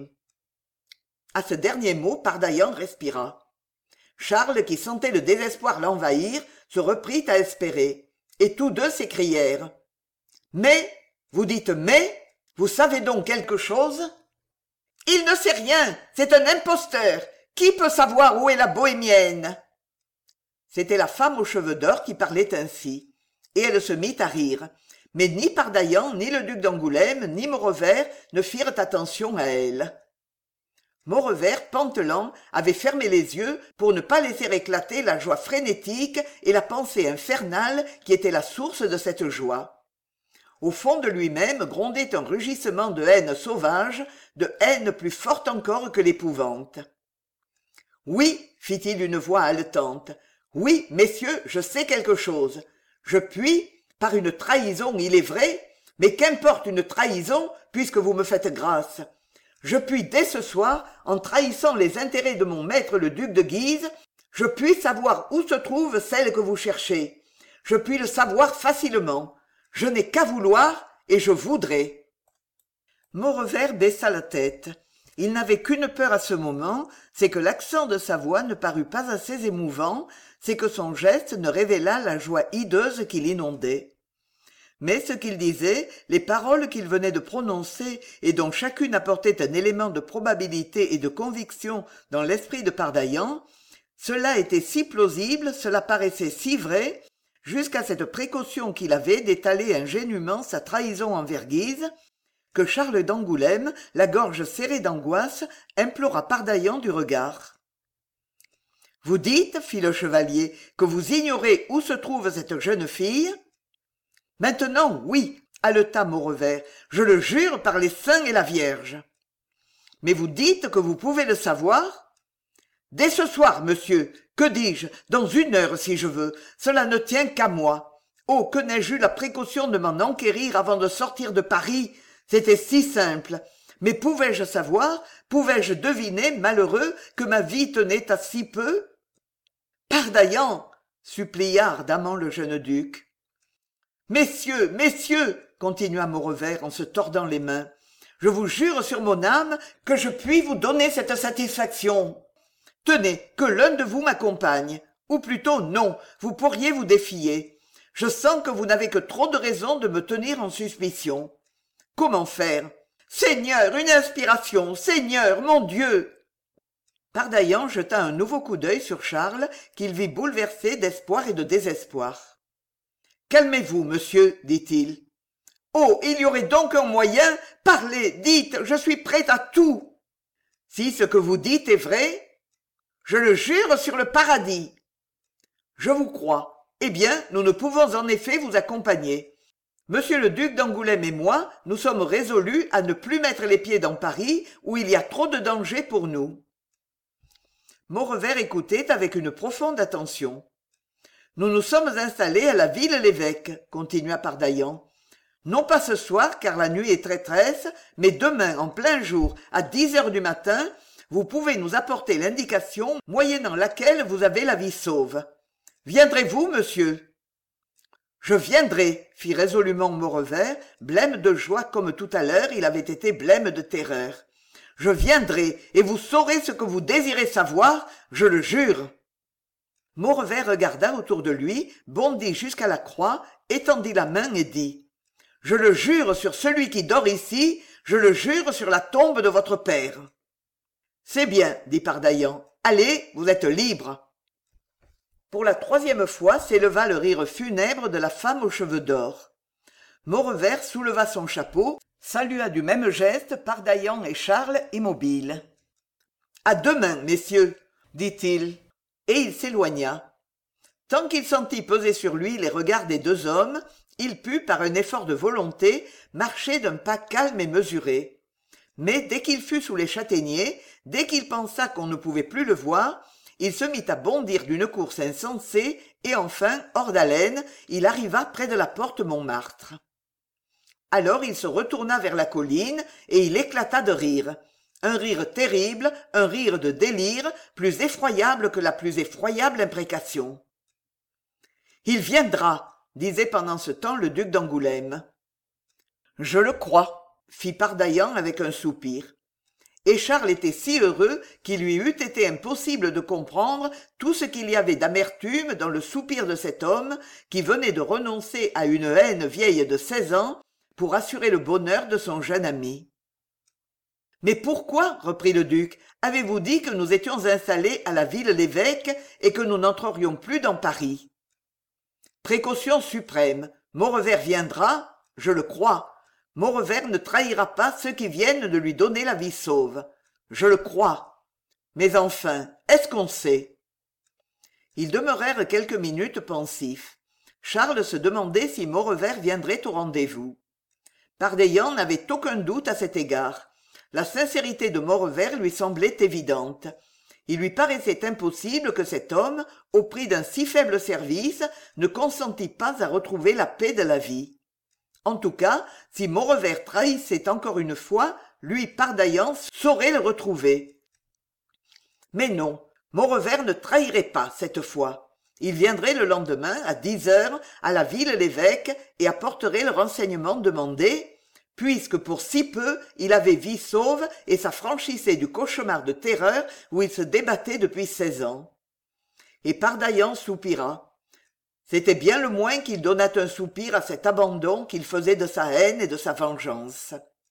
À ce dernier mot, Pardaillan respira. Charles, qui sentait le désespoir l'envahir, se reprit à espérer. Et tous deux s'écrièrent. Mais, vous dites mais, vous savez donc quelque chose? Il ne sait rien, c'est un imposteur. Qui peut savoir où est la bohémienne? C'était la femme aux cheveux d'or qui parlait ainsi. Et elle se mit à rire. Mais ni Pardaillan, ni le duc d'Angoulême, ni Maurevert ne firent attention à elle. Maurevert, pantelant, avait fermé les yeux pour ne pas laisser éclater la joie frénétique et la pensée infernale qui était la source de cette joie. Au fond de lui-même grondait un rugissement de haine sauvage, de haine plus forte encore que l'épouvante. « Oui, fit-il d'une voix haletante, oui, messieurs, je sais quelque chose. Je puis, par une trahison, il est vrai, mais qu'importe une trahison, puisque vous me faites grâce. Je puis dès ce soir, en trahissant les intérêts de mon maître le duc de Guise, je puis savoir où se trouve celle que vous cherchez. Je puis le savoir facilement. Je n'ai qu'à vouloir, et je voudrais. » Maurevert baissa la tête. Il n'avait qu'une peur à ce moment, c'est que l'accent de sa voix ne parût pas assez émouvant, c'est que son geste ne révélât la joie hideuse qui l'inondait. Mais ce qu'il disait, les paroles qu'il venait de prononcer et dont chacune apportait un élément de probabilité et de conviction dans l'esprit de Pardaillan, cela était si plausible, cela paraissait si vrai, jusqu'à cette précaution qu'il avait d'étaler ingénument sa trahison envers Guise, que Charles d'Angoulême, la gorge serrée d'angoisse, implora Pardaillan du regard. « Vous dites, fit le chevalier, que vous ignorez où se trouve cette jeune fille ?»« Maintenant, oui, haleta Maurevert, je le jure par les saints et la Vierge. »« Mais vous dites que vous pouvez le savoir ?»« Dès ce soir, monsieur, que dis-je, dans 1 heure si je veux, cela ne tient qu'à moi. Oh, que n'ai-je eu la précaution de m'en enquérir avant de sortir de Paris !» C'était si simple. Mais pouvais-je savoir, pouvais-je deviner, malheureux, que ma vie tenait à si peu? Pardaillan, supplia ardemment le jeune duc. Messieurs, messieurs, continua Maurevert en se tordant les mains, je vous jure sur mon âme que je puis vous donner cette satisfaction. Tenez, que l'un de vous m'accompagne. Ou plutôt non, vous pourriez vous défier. Je sens que vous n'avez que trop de raisons de me tenir en suspicion. Comment faire? Seigneur, une inspiration! Seigneur, mon Dieu! Pardaillan jeta un nouveau coup d'œil sur Charles, qu'il vit bouleversé d'espoir et de désespoir. « Calmez-vous, monsieur, dit-il. Oh, il y aurait donc un moyen? Parlez, dites, je suis prêt à tout. Si ce que vous dites est vrai, je le jure sur le paradis. Je vous crois. Eh bien, nous ne pouvons en effet vous accompagner. Monsieur le duc d'Angoulême et moi, nous sommes résolus à ne plus mettre les pieds dans Paris, où il y a trop de danger pour nous. » Maurevert écoutait avec une profonde attention. « Nous nous sommes installés à la Ville-l'Évêque, » continua Pardaillan. « Non pas ce soir, car la nuit est traîtresse, mais demain, en plein jour, à 10 heures du matin, vous pouvez nous apporter l'indication moyennant laquelle vous avez la vie sauve. Viendrez-vous, monsieur ? » « Je viendrai, » fit résolument Maurevert, blême de joie comme tout à l'heure il avait été blême de terreur. « Je viendrai, et vous saurez ce que vous désirez savoir, je le jure. » Maurevert regarda autour de lui, bondit jusqu'à la croix, étendit la main et dit « Je le jure sur celui qui dort ici, je le jure sur la tombe de votre père. »« C'est bien, » dit Pardaillan. « Allez, vous êtes libre. » Pour la 3e fois s'éleva le rire funèbre de la femme aux cheveux d'or. Maurever souleva son chapeau, salua du même geste Pardaillan et Charles immobiles. « À demain, messieurs, dit-il, et il s'éloigna. Tant qu'il sentit peser sur lui les regards des deux hommes, il put, par un effort de volonté, marcher d'un pas calme et mesuré. Mais dès qu'il fut sous les châtaigniers, dès qu'il pensa qu'on ne pouvait plus le voir, il se mit à bondir d'une course insensée, et enfin, hors d'haleine, il arriva près de la porte Montmartre. Alors il se retourna vers la colline, et il éclata de rire. Un rire terrible, un rire de délire, plus effroyable que la plus effroyable imprécation. « Il viendra !» disait pendant ce temps le duc d'Angoulême. « Je le crois !» fit Pardaillan avec un soupir. Et Charles était si heureux qu'il lui eût été impossible de comprendre tout ce qu'il y avait d'amertume dans le soupir de cet homme qui venait de renoncer à une haine vieille de 16 ans pour assurer le bonheur de son jeune ami. « Mais pourquoi, reprit le duc, avez-vous dit que nous étions installés à la Ville-l'Évêque et que nous n'entrerions plus dans Paris ? Précaution suprême, Maurever viendra, je le crois. Maurever ne trahira pas ceux qui viennent de lui donner la vie sauve. Je le crois. Mais enfin, est-ce qu'on sait ? Ils demeurèrent quelques minutes pensifs. Charles se demandait si Maurever viendrait au rendez-vous. Pardaillan n'avait aucun doute à cet égard. La sincérité de Maurever lui semblait évidente. Il lui paraissait impossible que cet homme, au prix d'un si faible service, ne consentît pas à retrouver la paix de la vie. En tout cas, si Maurever trahissait encore une fois, lui, Pardaillan, saurait le retrouver. Mais non, Maurever ne trahirait pas cette fois. Il viendrait le lendemain, à 10 heures, à la Ville-l'Évêque et apporterait le renseignement demandé, puisque pour si peu il avait vie sauve et s'affranchissait du cauchemar de terreur où il se débattait depuis 16 ans. Et Pardaillan soupira. C'était bien le moins qu'il donnât un soupir à cet abandon qu'il faisait de sa haine et de sa vengeance.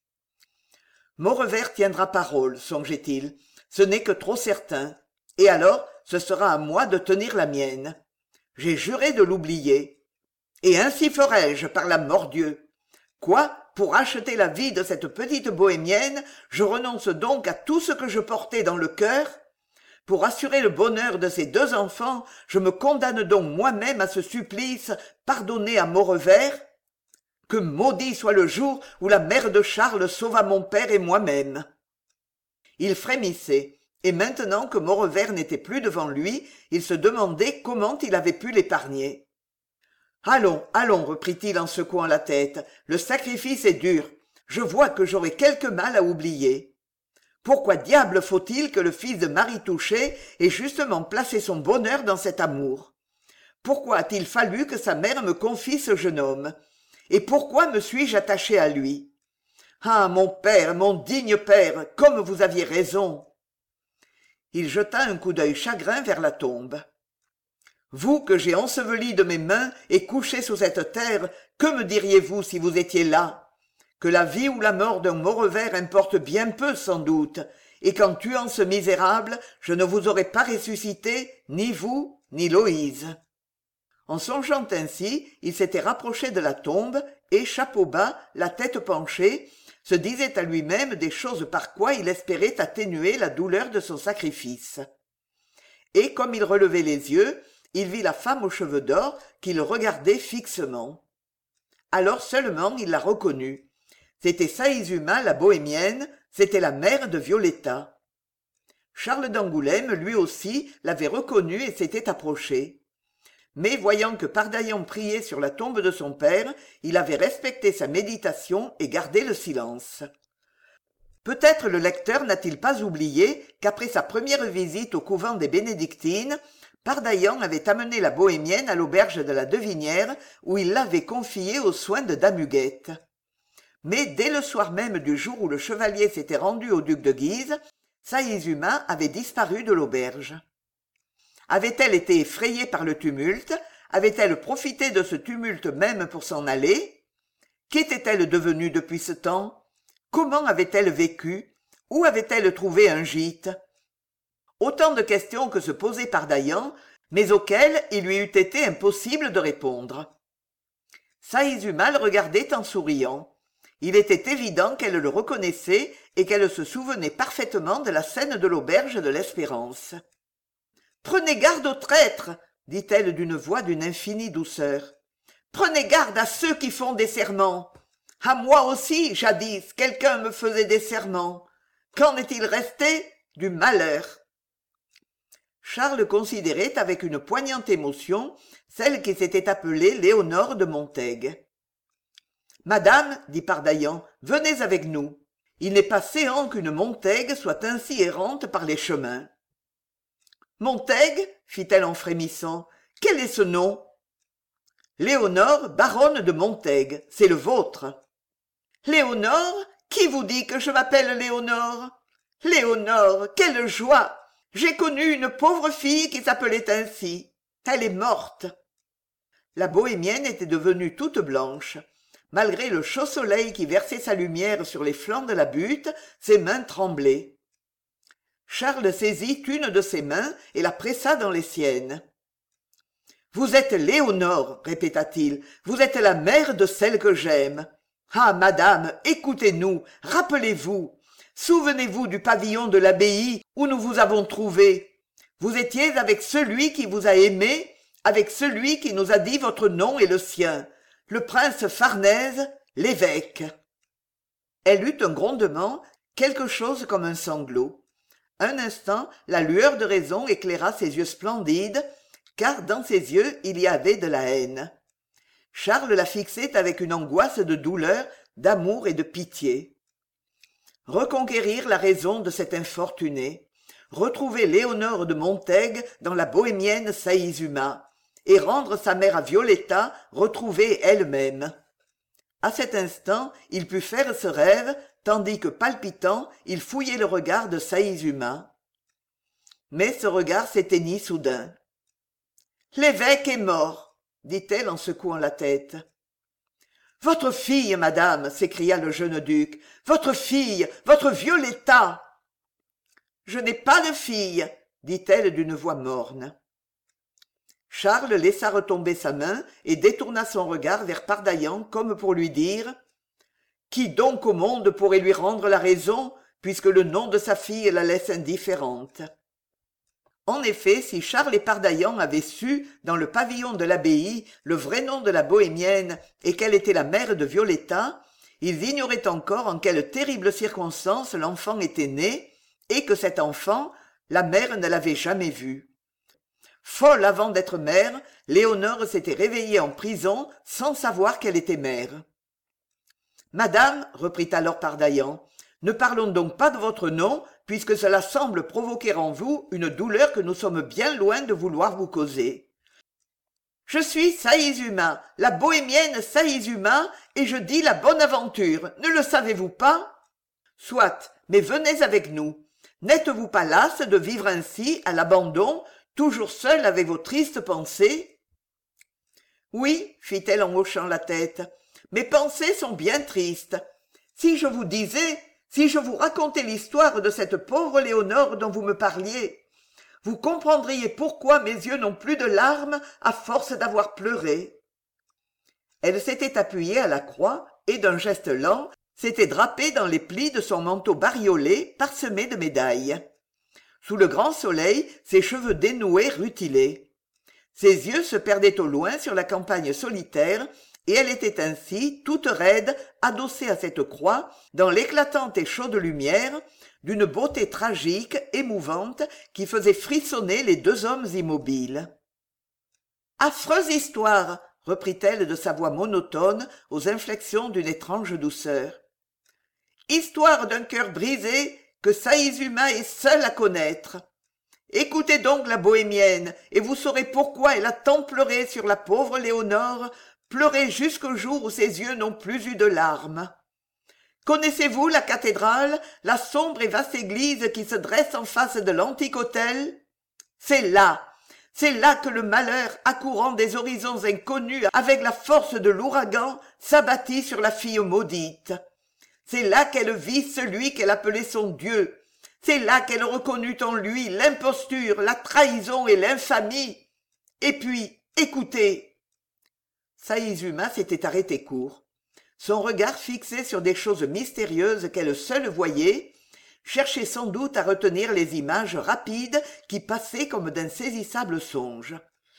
Maurever tiendra parole, songeait-il. Ce n'est que trop certain. Et alors, ce sera à moi de tenir la mienne. J'ai juré de l'oublier. Et ainsi ferai-je, par la mordieu. Quoi, pour acheter la vie de cette petite bohémienne, je renonce donc à tout ce que je portais dans le cœur ? Pour assurer le bonheur de ces deux enfants, je me condamne donc moi-même à ce supplice, pardonné à Maurever ? Que maudit soit le jour où la mère de Charles sauva mon père et moi-même. Il frémissait, et maintenant que Maurever n'était plus devant lui, il se demandait comment il avait pu l'épargner. « Allons, allons, reprit-il en secouant la tête, le sacrifice est dur. Je vois que j'aurai quelque mal à oublier. Pourquoi diable faut-il que le fils de Marie Touchet ait justement placé son bonheur dans cet amour ? Pourquoi a-t-il fallu que sa mère me confie ce jeune homme ? Et pourquoi me suis-je attaché à lui ? Ah, mon père, mon digne père, comme vous aviez raison !» Il jeta un coup d'œil chagrin vers la tombe. « Vous que j'ai enseveli de mes mains et couché sous cette terre, que me diriez-vous si vous étiez là ? Que la vie ou la mort d'un Maurever importe bien peu sans doute, et qu'en tuant ce misérable, je ne vous aurais pas ressuscité, ni vous, ni Loïse. » En songeant ainsi, il s'était rapproché de la tombe et, chapeau bas, la tête penchée, se disait à lui-même des choses par quoi il espérait atténuer la douleur de son sacrifice. Et comme il relevait les yeux, il vit la femme aux cheveux d'or qui le regardait fixement. Alors seulement il la reconnut. C'était Saïzuma, la bohémienne, c'était la mère de Violetta. Charles d'Angoulême, lui aussi, l'avait reconnue et s'était approché. Mais voyant que Pardaillan priait sur la tombe de son père, il avait respecté sa méditation et gardé le silence. Peut-être le lecteur n'a-t-il pas oublié qu'après sa première visite au couvent des Bénédictines, Pardaillan avait amené la bohémienne à l'auberge de la Devinière où il l'avait confiée aux soins de dame Huguette. Mais dès le soir même du jour où le chevalier s'était rendu au duc de Guise, Saïzuma avait disparu de l'auberge. Avait-elle été effrayée par le tumulte ? Avait-elle profité de ce tumulte même pour s'en aller ? Qu'était-elle devenue depuis ce temps ? Comment avait-elle vécu ? Où avait-elle trouvé un gîte ? Autant de questions que se posait Pardaillan, mais auxquelles il lui eût été impossible de répondre. Saizuma le regardait en souriant. Il était évident qu'elle le reconnaissait et qu'elle se souvenait parfaitement de la scène de l'auberge de l'Espérance. « Prenez garde aux traîtres !» dit-elle d'une voix d'une infinie douceur. « Prenez garde à ceux qui font des serments. À moi aussi, jadis, quelqu'un me faisait des serments. Qu'en est-il resté? Du malheur. » Charles considérait avec une poignante émotion celle qui s'était appelée Léonore de Montaigue. « Madame, dit Pardaillan, venez avec nous. Il n'est pas séant qu'une Montaigue soit ainsi errante par les chemins. »« Montaigue, fit-elle en frémissant, quel est ce nom ? » ?»« Léonore, baronne de Montaigue, c'est le vôtre. »« Léonore ? Qui vous dit que je m'appelle Léonore ? Léonore, quelle joie ! J'ai connu une pauvre fille qui s'appelait ainsi. Elle est morte. » La bohémienne était devenue toute blanche. Malgré le chaud soleil qui versait sa lumière sur les flancs de la butte, ses mains tremblaient. Charles saisit une de ses mains et la pressa dans les siennes. « Vous êtes Léonore, répéta-t-il, vous êtes la mère de celle que j'aime. Ah, madame, écoutez-nous, rappelez-vous. Souvenez-vous du pavillon de l'abbaye où nous vous avons trouvée. Vous étiez avec celui qui vous a aimé, avec celui qui nous a dit votre nom et le sien, le prince Farnèse, l'évêque. » Elle eut un grondement, quelque chose comme un sanglot. Un instant, la lueur de raison éclaira ses yeux splendides, car dans ses yeux il y avait de la haine. Charles la fixait avec une angoisse de douleur, d'amour et de pitié. Reconquérir la raison de cet infortuné, retrouver Léonore de Montaigue dans la bohémienne Saizuma, et rendre sa mère à Violetta retrouvée elle-même. À cet instant, il put faire ce rêve, tandis que, palpitant, il fouillait le regard de Saizuma. Mais ce regard s'éteignit soudain. « L'évêque est mort, » dit-elle en secouant la tête. « Votre fille, madame, s'écria le jeune duc, votre fille, votre Violetta !»« Je n'ai pas de fille, » dit-elle d'une voix morne. Charles laissa retomber sa main et détourna son regard vers Pardaillan comme pour lui dire « Qui donc au monde pourrait lui rendre la raison, puisque le nom de sa fille la laisse indifférente ?» En effet, si Charles et Pardaillan avaient su, dans le pavillon de l'abbaye, le vrai nom de la bohémienne et qu'elle était la mère de Violetta, ils ignoraient encore en quelles terribles circonstances l'enfant était né, et que cet enfant, la mère ne l'avait jamais vu. Folle avant d'être mère, Léonore s'était réveillée en prison sans savoir qu'elle était mère. « Madame, reprit alors Pardaillan, ne parlons donc pas de votre nom, puisque cela semble provoquer en vous une douleur que nous sommes bien loin de vouloir vous causer. Je suis Saizuma, la bohémienne Saizuma, et je dis la bonne aventure, ne le savez-vous pas? Soit, mais venez avec nous. N'êtes-vous pas lasse de vivre ainsi, à l'abandon, toujours seule avec vos tristes pensées? » « Oui, fit-elle en hochant la tête, mes pensées sont bien tristes. Si je vous disais, si je vous racontais l'histoire de cette pauvre Léonore dont vous me parliez, vous comprendriez pourquoi mes yeux n'ont plus de larmes à force d'avoir pleuré. » Elle s'était appuyée à la croix et, d'un geste lent, s'était drapée dans les plis de son manteau bariolé parsemé de médailles. Sous le grand soleil, ses cheveux dénoués rutilaient. Ses yeux se perdaient au loin sur la campagne solitaire, et elle était ainsi, toute raide, adossée à cette croix, dans l'éclatante et chaude lumière, d'une beauté tragique, émouvante, qui faisait frissonner les deux hommes immobiles. « Affreuse histoire !» reprit-elle de sa voix monotone, aux inflexions d'une étrange douceur. « Histoire d'un cœur brisé que Saizuma est seule à connaître. Écoutez donc la bohémienne, et vous saurez pourquoi elle a tant pleuré sur la pauvre Léonore, pleuré jusqu'au jour où ses yeux n'ont plus eu de larmes. Connaissez-vous la cathédrale, la sombre et vaste église qui se dresse en face de l'antique hôtel? C'est là que le malheur, accourant des horizons inconnus avec la force de l'ouragan, s'abattit sur la fille maudite. C'est là qu'elle vit celui qu'elle appelait son Dieu. C'est là qu'elle reconnut en lui l'imposture, la trahison et l'infamie. Et puis, écoutez. Saizuma s'était arrêté court. Son regard fixé sur des choses mystérieuses qu'elle seule voyait, cherchait sans doute à retenir les images rapides qui passaient comme d'insaisissables songes.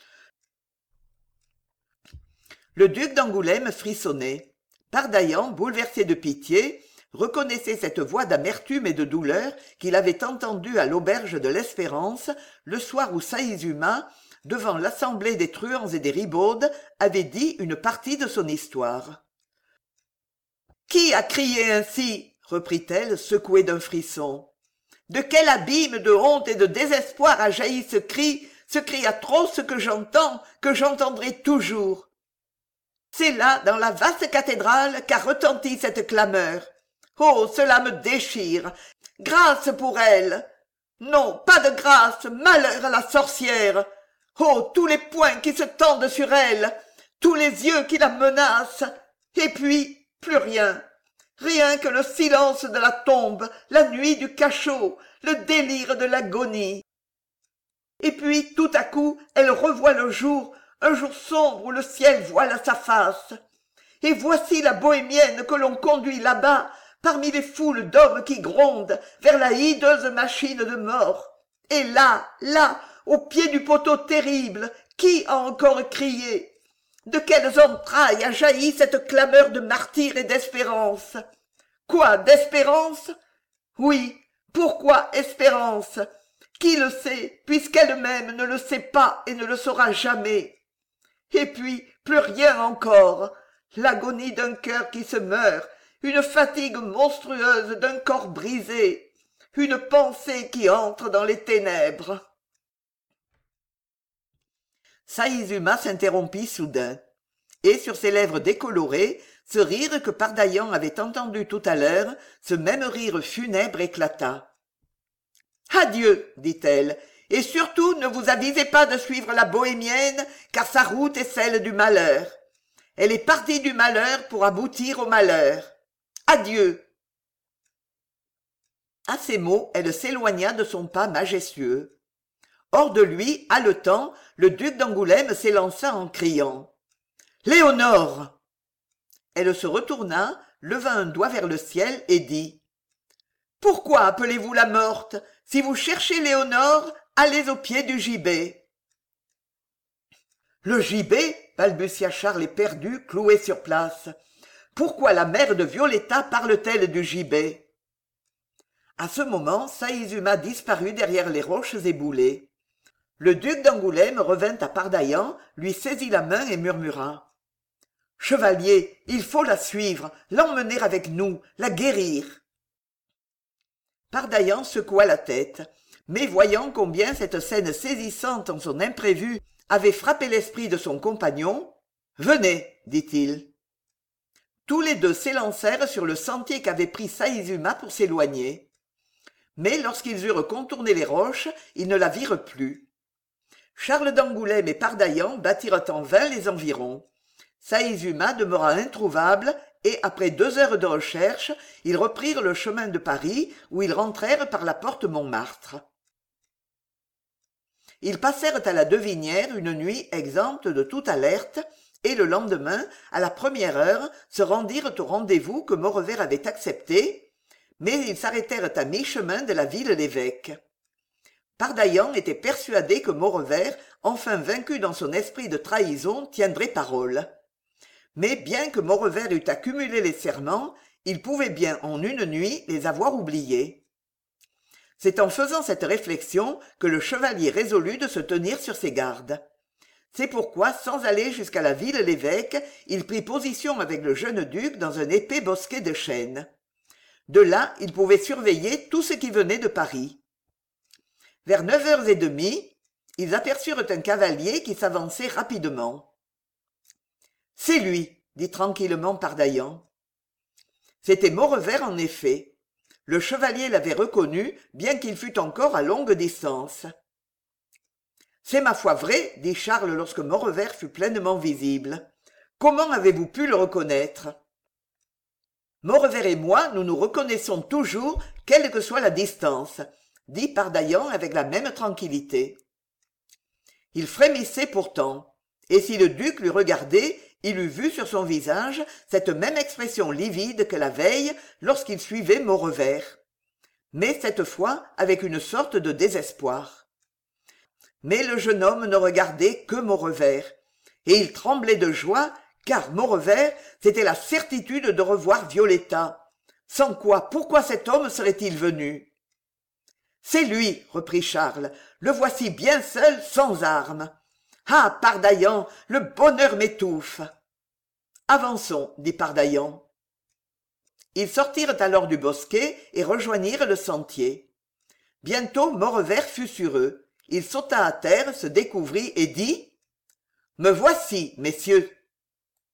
Le duc d'Angoulême frissonnait. Pardaillan, bouleversé de pitié, reconnaissait cette voix d'amertume et de douleur qu'il avait entendue à l'auberge de l'Espérance le soir où Saizuma, devant l'assemblée des truands et des ribaudes, avait dit une partie de son histoire. « Qui a crié ainsi ?» reprit-elle, secouée d'un frisson. « De quel abîme de honte et de désespoir a jailli ce cri atroce que j'entendrai toujours. C'est là, dans la vaste cathédrale, qu'a retenti cette clameur. Oh, cela me déchire. Grâce pour elle. Non, pas de grâce, malheur à la sorcière. Oh, tous les poings qui se tendent sur elle, tous les yeux qui la menacent. Et puis, plus rien. Rien que le silence de la tombe, la nuit du cachot, le délire de l'agonie. Et puis, tout à coup, elle revoit le jour, un jour sombre où le ciel voile à sa face. Et voici la bohémienne que l'on conduit là-bas, parmi les foules d'hommes qui grondent, vers la hideuse machine de mort. Et là, au pied du poteau terrible, qui a encore crié? De quelles entrailles a jailli cette clameur de martyr et d'espérance? Quoi, d'espérance? Oui, pourquoi espérance? Qui le sait, puisqu'elle-même ne le sait pas et ne le saura jamais? Et puis, plus rien encore. L'agonie d'un cœur qui se meurt, une fatigue monstrueuse d'un corps brisé, une pensée qui entre dans les ténèbres. Saizuma s'interrompit soudain, et sur ses lèvres décolorées, ce rire que Pardaillan avait entendu tout à l'heure, ce même rire funèbre éclata. « Adieu, dit-elle, et surtout ne vous avisez pas de suivre la bohémienne, car sa route est celle du malheur. Elle est partie du malheur pour aboutir au malheur. Adieu !» À ces mots, elle s'éloigna de son pas majestueux. Hors de lui, haletant, le duc d'Angoulême s'élança en criant « Léonore !» Elle se retourna, leva un doigt vers le ciel et dit « Pourquoi appelez-vous la morte? Si vous cherchez Léonore, allez au pied du gibet. » « Le gibet ?» balbutia Charles éperdu, cloué sur place. « Pourquoi la mère de Violetta parle-t-elle du gibet ?» À ce moment, Saizuma disparut derrière les roches éboulées. Le duc d'Angoulême revint à Pardaillan, lui saisit la main et murmura « Chevalier, il faut la suivre, l'emmener avec nous, la guérir. » Pardaillan secoua la tête, mais voyant combien cette scène saisissante en son imprévu avait frappé l'esprit de son compagnon, « Venez, dit-il. » Tous les deux s'élancèrent sur le sentier qu'avait pris Saizuma pour s'éloigner. Mais lorsqu'ils eurent contourné les roches, ils ne la virent plus. Charles d'Angoulême et Pardaillan battirent en vain les environs. Saizuma demeura introuvable et, après 2 heures de recherche, ils reprirent le chemin de Paris où ils rentrèrent par la porte Montmartre. Ils passèrent à la Devinière une nuit exempte de toute alerte et le lendemain, à la première heure, se rendirent au rendez-vous que Maurevel avait accepté, mais ils s'arrêtèrent à mi-chemin de la ville-l'évêque. Pardaillan était persuadé que Maurevel, enfin vaincu dans son esprit de trahison, tiendrait parole. Mais bien que Maurevel eût accumulé les serments, il pouvait bien en une nuit les avoir oubliés. C'est en faisant cette réflexion que le chevalier résolut de se tenir sur ses gardes. C'est pourquoi, sans aller jusqu'à la ville-l'évêque, il prit position avec le jeune duc dans un épais bosquet de chênes. De là, il pouvait surveiller tout ce qui venait de Paris. Vers 9h30, ils aperçurent un cavalier qui s'avançait rapidement. « C'est lui, » dit tranquillement Pardaillan. C'était Maurevel en effet. Le chevalier l'avait reconnu, bien qu'il fût encore à longue distance. « C'est ma foi vrai, » dit Charles lorsque Maurevel fut pleinement visible. « Comment avez-vous pu le reconnaître ?»« Maurevel et moi, nous nous reconnaissons toujours, quelle que soit la distance, » dit Pardaillan avec la même tranquillité. Il frémissait pourtant, et si le duc lui regardait, il eût vu sur son visage cette même expression livide que la veille lorsqu'il suivait Maurevert, mais cette fois avec une sorte de désespoir. Mais le jeune homme ne regardait que Maurevert, et il tremblait de joie, car Maurevert, c'était la certitude de revoir Violetta. Sans quoi, pourquoi cet homme serait-il venu? C'est lui, reprit Charles, le voici bien seul, sans armes. Ah, Pardaillan, le bonheur m'étouffe. Avançons, dit Pardaillan. Ils sortirent alors du bosquet et rejoignirent le sentier. Bientôt Maurevert fut sur eux. Il sauta à terre, se découvrit et dit « Me voici, messieurs !»